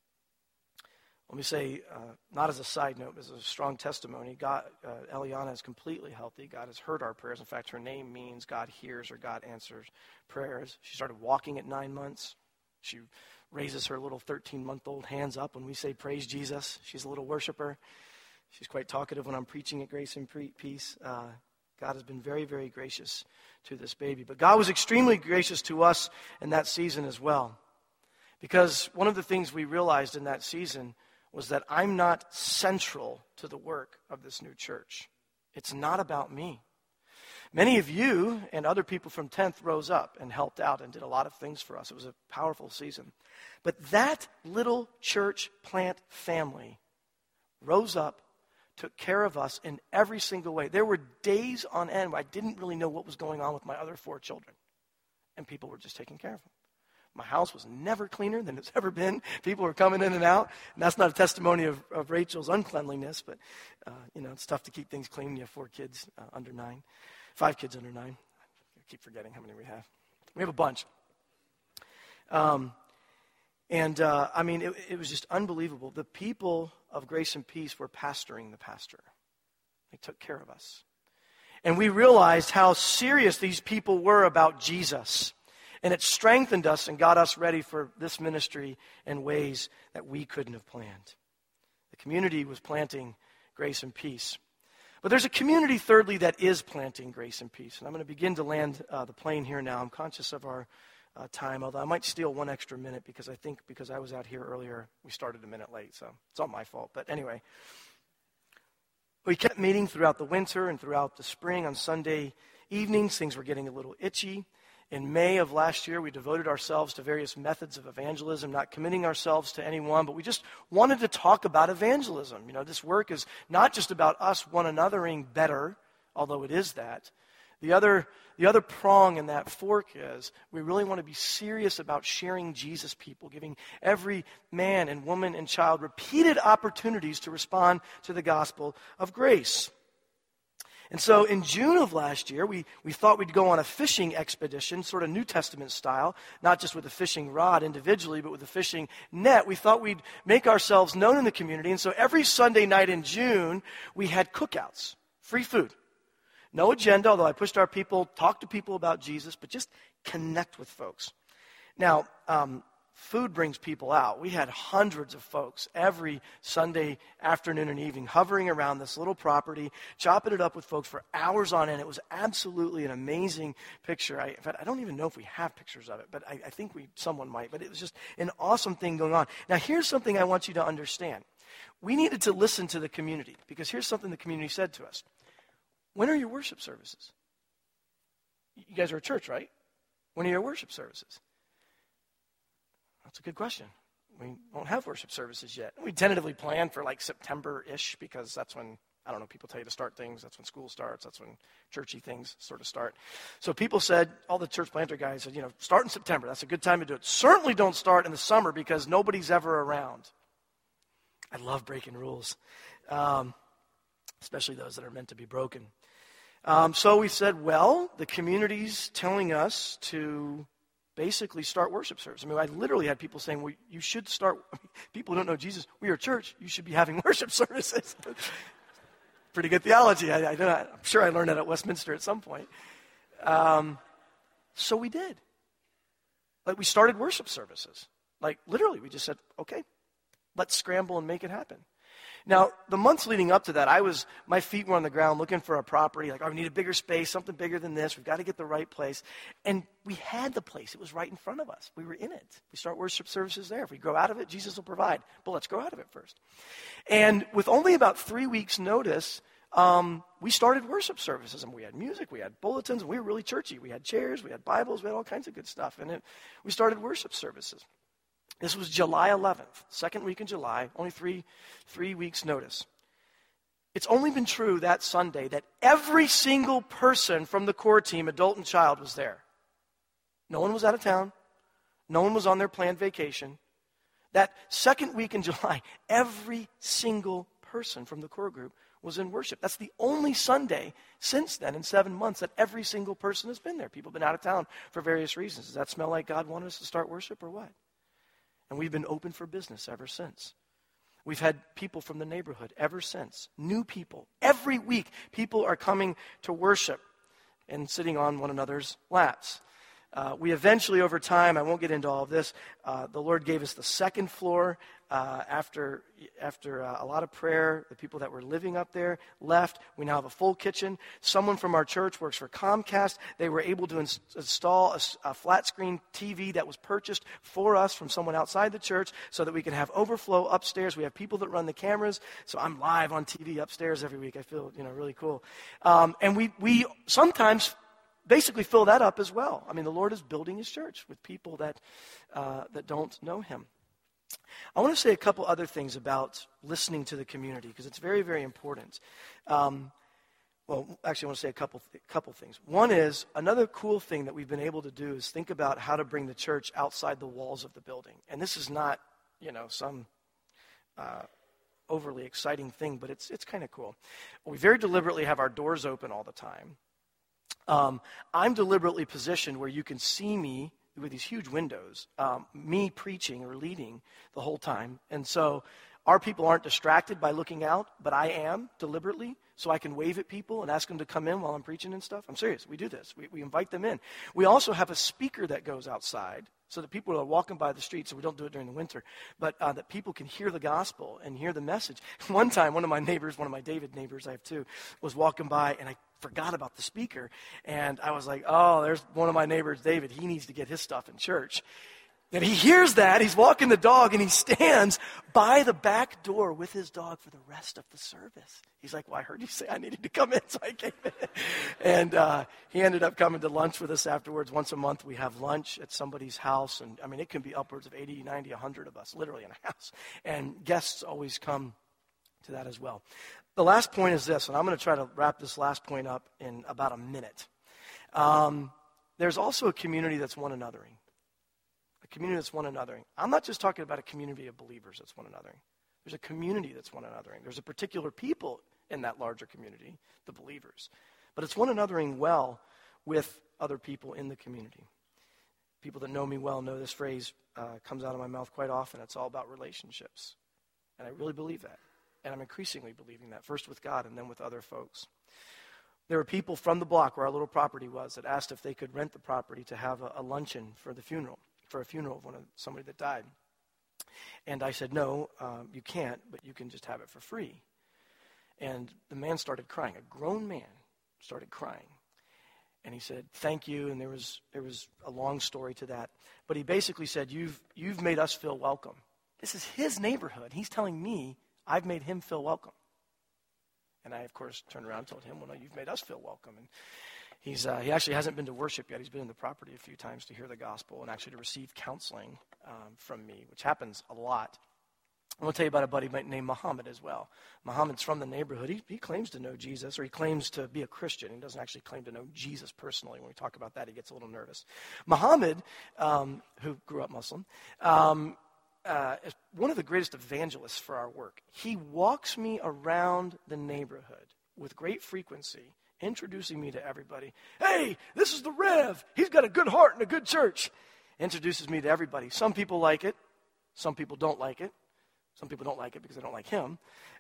[SPEAKER 1] Let me say, not as a side note, but as a strong testimony, Eliana is completely healthy. God has heard our prayers. In fact, her name means God hears or God answers prayers. She started walking at 9 months. She raises her little 13-month-old hands up when we say, praise Jesus. She's a little worshiper. She's quite talkative when I'm preaching at Grace and Peace. God has been very, very gracious to this baby. But God was extremely gracious to us in that season as well. Because one of the things we realized in that season was that I'm not central to the work of this new church. It's not about me. Many of you and other people from 10th rose up and helped out and did a lot of things for us. It was a powerful season. But that little church plant family rose up, took care of us in every single way. There were days on end where I didn't really know what was going on with my other 4 children. And people were just taking care of them. My house was never cleaner than it's ever been. People were coming in and out. And that's not a testimony of Rachel's uncleanliness, but, it's tough to keep things clean when you have 4 kids under 9. 5 kids under 9. I keep forgetting how many we have. We have a bunch. It was just unbelievable. The people of Grace and Peace were pastoring the pastor. They took care of us. And we realized how serious these people were about Jesus. And it strengthened us and got us ready for this ministry in ways that we couldn't have planned. The community was planting Grace and Peace. But there's a community, thirdly, that is planting Grace and Peace. And I'm going to begin to land the plane here now. I'm conscious of our time, although I might steal 1 extra minute because I was out here earlier, we started a minute late, so it's all my fault. But anyway, we kept meeting throughout the winter and throughout the spring on Sunday evenings. Things were getting a little itchy. In May of last year, we devoted ourselves to various methods of evangelism, not committing ourselves to anyone, but we just wanted to talk about evangelism. You know, this work is not just about us one anothering better, although it is that. The other prong in that fork is we really want to be serious about sharing Jesus people, giving every man and woman and child repeated opportunities to respond to the gospel of grace. And so in June of last year, we thought we'd go on a fishing expedition, sort of New Testament style, not just with a fishing rod individually, but with a fishing net. We thought we'd make ourselves known in the community. And so every Sunday night in June, we had cookouts, free food. No agenda, although I pushed our people, talk to people about Jesus, but just connect with folks. Now, food brings people out. We had hundreds of folks every Sunday afternoon and evening hovering around this little property, chopping it up with folks for hours on end. It was absolutely an amazing picture. In fact, I don't even know if we have pictures of it, but I think someone might. But it was just an awesome thing going on. Now, here's something I want you to understand. We needed to listen to the community, because here's something the community said to us. When are your worship services? You guys are a church, right? When are your worship services? That's a good question. We don't have worship services yet. We tentatively plan for like September-ish, because that's when, I don't know, people tell you to start things. That's when school starts. That's when churchy things sort of start. So people said, all the church planter guys said, start in September. That's a good time to do it. Certainly don't start in the summer, because nobody's ever around. I love breaking rules, especially those that are meant to be broken. So we said, well, the community's telling us to basically start worship service. I mean, I literally had people saying, well, you should start. People who don't know Jesus, we are a church. You should be having worship services. Pretty good theology. I'm sure I learned that at Westminster at some point. So we did. Like, we started worship services. Like, literally, we just said, okay, let's scramble and make it happen. Now, the months leading up to that, my feet were on the ground looking for a property. Like, we need a bigger space, something bigger than this. We've got to get the right place. And we had the place. It was right in front of us. We were in it. We start worship services there. If we grow out of it, Jesus will provide. But let's grow out of it first. And with only about 3 weeks' notice, we started worship services. And we had music, we had bulletins, and we were really churchy. We had chairs, we had Bibles, we had all kinds of good stuff. And we started worship services. This was July 11th, second week in July, only three weeks' notice. It's only been true that Sunday that every single person from the core team, adult and child, was there. No one was out of town. No one was on their planned vacation. That second week in July, every single person from the core group was in worship. That's the only Sunday since then in 7 months that every single person has been there. People have been out of town for various reasons. Does that smell like God wanted us to start worship or what? And we've been open for business ever since. We've had people from the neighborhood ever since. New people. Every week, people are coming to worship and sitting on one another's laps. We eventually, over time, I won't get into all of this, the Lord gave us the second floor after a lot of prayer. The people that were living up there left. We now have a full kitchen. Someone from our church works for Comcast. They were able to install a flat screen TV that was purchased for us from someone outside the church so that we can have overflow upstairs. We have people that run the cameras, so I'm live on TV upstairs every week. I feel really cool. And we sometimes basically fill that up as well. I mean, the Lord is building his church with people that don't know him. I want to say a couple other things about listening to the community, because it's very, very important. Well, actually, I want to say a couple things. One is, another cool thing that we've been able to do is think about how to bring the church outside the walls of the building. And this is not, some overly exciting thing, but it's kind of cool. We very deliberately have our doors open all the time. I'm deliberately positioned where you can see me with these huge windows, me preaching or leading the whole time. And so our people aren't distracted by looking out, but I am deliberately, so I can wave at people and ask them to come in while I'm preaching and stuff. I'm serious. We do this. We invite them in. We also have a speaker that goes outside so that people are walking by the street, so we don't do it during the winter, but that people can hear the gospel and hear the message. One time, one of my David neighbors, I have two, was walking by, and I forgot about the speaker, and I was like, oh, there's one of my neighbors, David. He needs to get his stuff in church. And he hears that. He's walking the dog, and he stands by the back door with his dog for the rest of the service. He's like, well, I heard you say I needed to come in, so I came in. And he ended up coming to lunch with us afterwards. Once a month, we have lunch at somebody's house. And, I mean, it can be upwards of 80, 90, 100 of us, literally in a house. And guests always come to that as well. The last point is this, and I'm going to try to wrap this last point up in about a minute. There's also a community that's one anothering. A community that's one anothering. I'm not just talking about a community of believers that's one anothering. There's a community that's one anothering. There's a particular people in that larger community, the believers. But it's one anothering well with other people in the community. People that know me well know this phrase comes out of my mouth quite often. It's all about relationships. And I really believe that. And I'm increasingly believing that, first with God and then with other folks. There were people from the block where our little property was that asked if they could rent the property to have a luncheon for the funeral. For a funeral of somebody that died. And I said, no, you can't, but you can just have it for free. And the man started crying. A grown man started crying. And he said, thank you, and there was a long story to that. But he basically said, you've made us feel welcome. This is his neighborhood. He's telling me I've made him feel welcome. And I, of course, turned around and told him, well, no, you've made us feel welcome. And he actually hasn't been to worship yet. He's been in the property a few times to hear the gospel and actually to receive counseling from me, which happens a lot. I'm going to tell you about a buddy named Muhammad as well. Muhammad's from the neighborhood. He claims to know Jesus, or he claims to be a Christian. He doesn't actually claim to know Jesus personally. When we talk about that, he gets a little nervous. Muhammad, who grew up Muslim, is one of the greatest evangelists for our work. He walks me around the neighborhood with great frequency, introducing me to everybody. Hey, this is the Rev. He's got a good heart and a good church. Introduces me to everybody. Some people like it. Some people don't like it. Some people don't like it because they don't like him.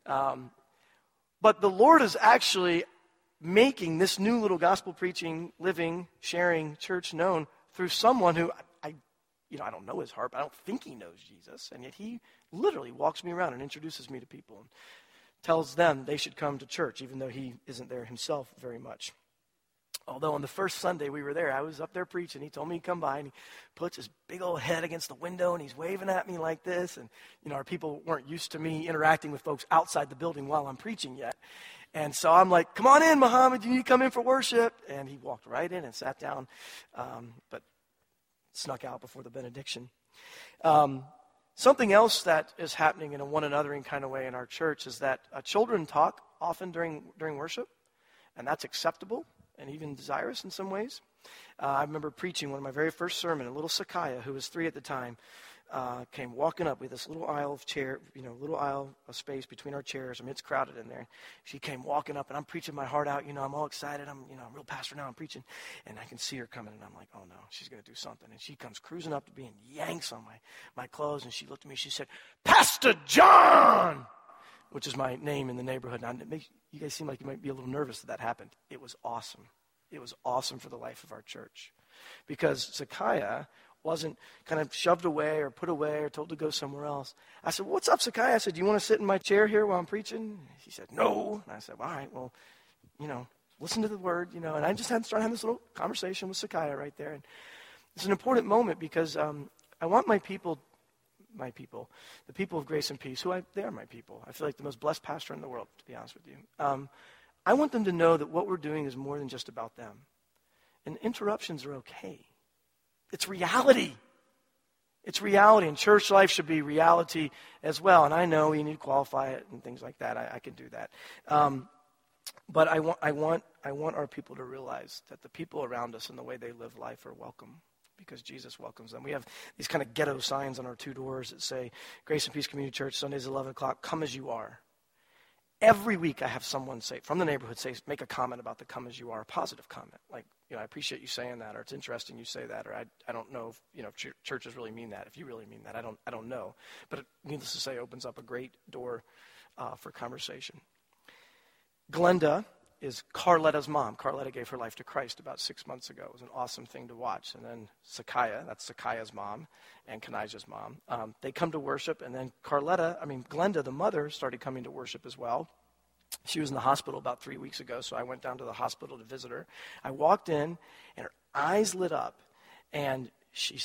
[SPEAKER 1] But the Lord is actually making this new little gospel preaching, living, sharing church known through someone who I don't know his heart, but I don't think he knows Jesus. And yet he literally walks me around and introduces me to people and tells them they should come to church, even though he isn't there himself very much. Although on the first Sunday we were there, I was up there preaching. He told me to come by, and he puts his big old head against the window, and he's waving at me like this. And, our people weren't used to me interacting with folks outside the building while I'm preaching yet. And so I'm like, come on in, Muhammad, you need to come in for worship. And he walked right in and sat down, but snuck out before the benediction. Something else that is happening in a one anothering kind of way in our church is that children talk often during worship, and that's acceptable and even desirous in some ways. I remember preaching one of my very first sermon, a little Sakaya, who was 3 at the time, came walking up with this little aisle of space between our chairs. I mean, it's crowded in there. She came walking up, and I'm preaching my heart out. I'm all excited. I'm real pastor now. I'm preaching, and I can see her coming, and I'm like, oh no, she's going to do something. And she comes cruising up to me and yanks on my clothes, and she looked at me. She said, Pastor John, which is my name in the neighborhood. Now, you guys seem like you might be a little nervous that happened. It was awesome. It was awesome for the life of our church, because Sakaya wasn't kind of shoved away or put away or told to go somewhere else. I said, what's up, Sakaya? I said, do you want to sit in my chair here while I'm preaching? She said, no. And I said, all right, well, listen to the word, and I just started having this little conversation with Sakaya right there. And it's an important moment because I want the people of Grace and Peace, they are my people. I feel like the most blessed pastor in the world, to be honest with you. I want them to know that what we're doing is more than just about them. And interruptions are okay. It's reality. It's reality, and church life should be reality as well. And I know you need to qualify it and things like that. I can do that. But I want our people to realize that the people around us and the way they live life are welcome, because Jesus welcomes them. We have these kind of ghetto signs on our 2 doors that say, Grace and Peace Community Church, Sundays 11 o'clock, come as you are. Every week I have someone from the neighborhood make a comment about the come as you are, a positive comment. Like, I appreciate you saying that, or it's interesting you say that, or I don't know if churches really mean that. If you really mean that, I don't know. But it, needless to say, opens up a great door for conversation. Glenda is Carletta's mom. Carletta gave her life to Christ about 6 months ago. It was an awesome thing to watch. And then Sakaya, that's Sakaya's mom, and Kanija's mom. They come to worship, and then Glenda, the mother, started coming to worship as well. She was in the hospital about 3 weeks ago, so I went down to the hospital to visit her. I walked in, and her eyes lit up, and she said,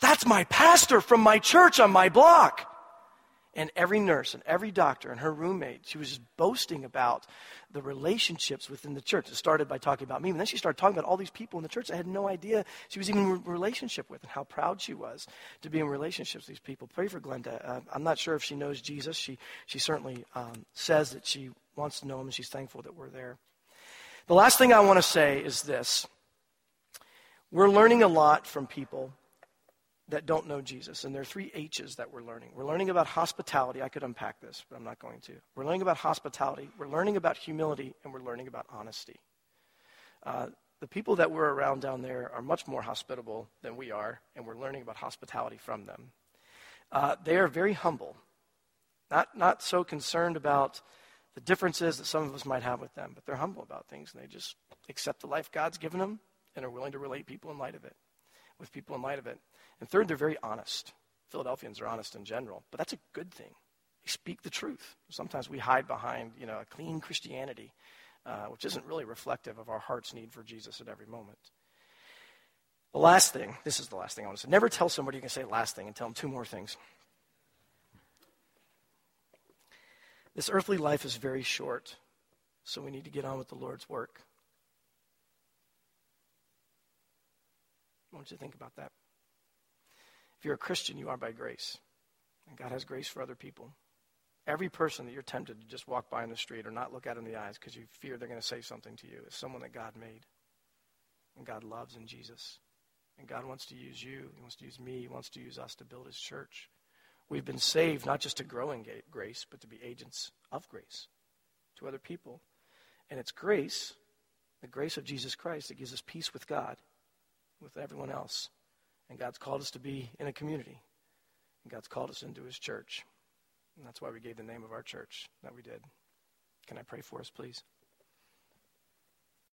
[SPEAKER 1] That's my pastor from my church on my block. And every nurse and every doctor and her roommate, she was just boasting about the relationships within the church. It started by talking about me, and then she started talking about all these people in the church I had no idea she was even in a relationship with, and how proud she was to be in relationships with these people. Pray for Glenda. I'm not sure if she knows Jesus. She certainly says that she wants to know him, and she's thankful that we're there. The last thing I want to say is this. We're learning a lot from people that don't know Jesus. And there are 3 H's that we're learning. We're learning about hospitality. I could unpack this, but I'm not going to. We're learning about hospitality. We're learning about humility. And we're learning about honesty. The people that we're around down there are much more hospitable than we are, and we're learning about hospitality from them. They are very humble, not so concerned about the differences that some of us might have with them, but they're humble about things, and they just accept the life God's given them and are willing to relate people in light of it, with people in light of it. And third, they're very honest. Philadelphians are honest in general, but that's a good thing. They speak the truth. Sometimes we hide behind, a clean Christianity, which isn't really reflective of our heart's need for Jesus at every moment. The last thing, this is the last thing I want to say. Never tell somebody you can say last thing and tell them 2 more things. This earthly life is very short, so we need to get on with the Lord's work. I want you to think about that. If you're a Christian, you are by grace. And God has grace for other people. Every person that you're tempted to just walk by in the street or not look at in the eyes because you fear they're going to say something to you is someone that God made. And God loves in Jesus. And God wants to use you. He wants to use me. He wants to use us to build his church. We've been saved not just to grow in grace, but to be agents of grace to other people. And it's grace, the grace of Jesus Christ, that gives us peace with God, with everyone else. And God's called us to be in a community. And God's called us into his church. And that's why we gave the name of our church that we did. Can I pray for us, please?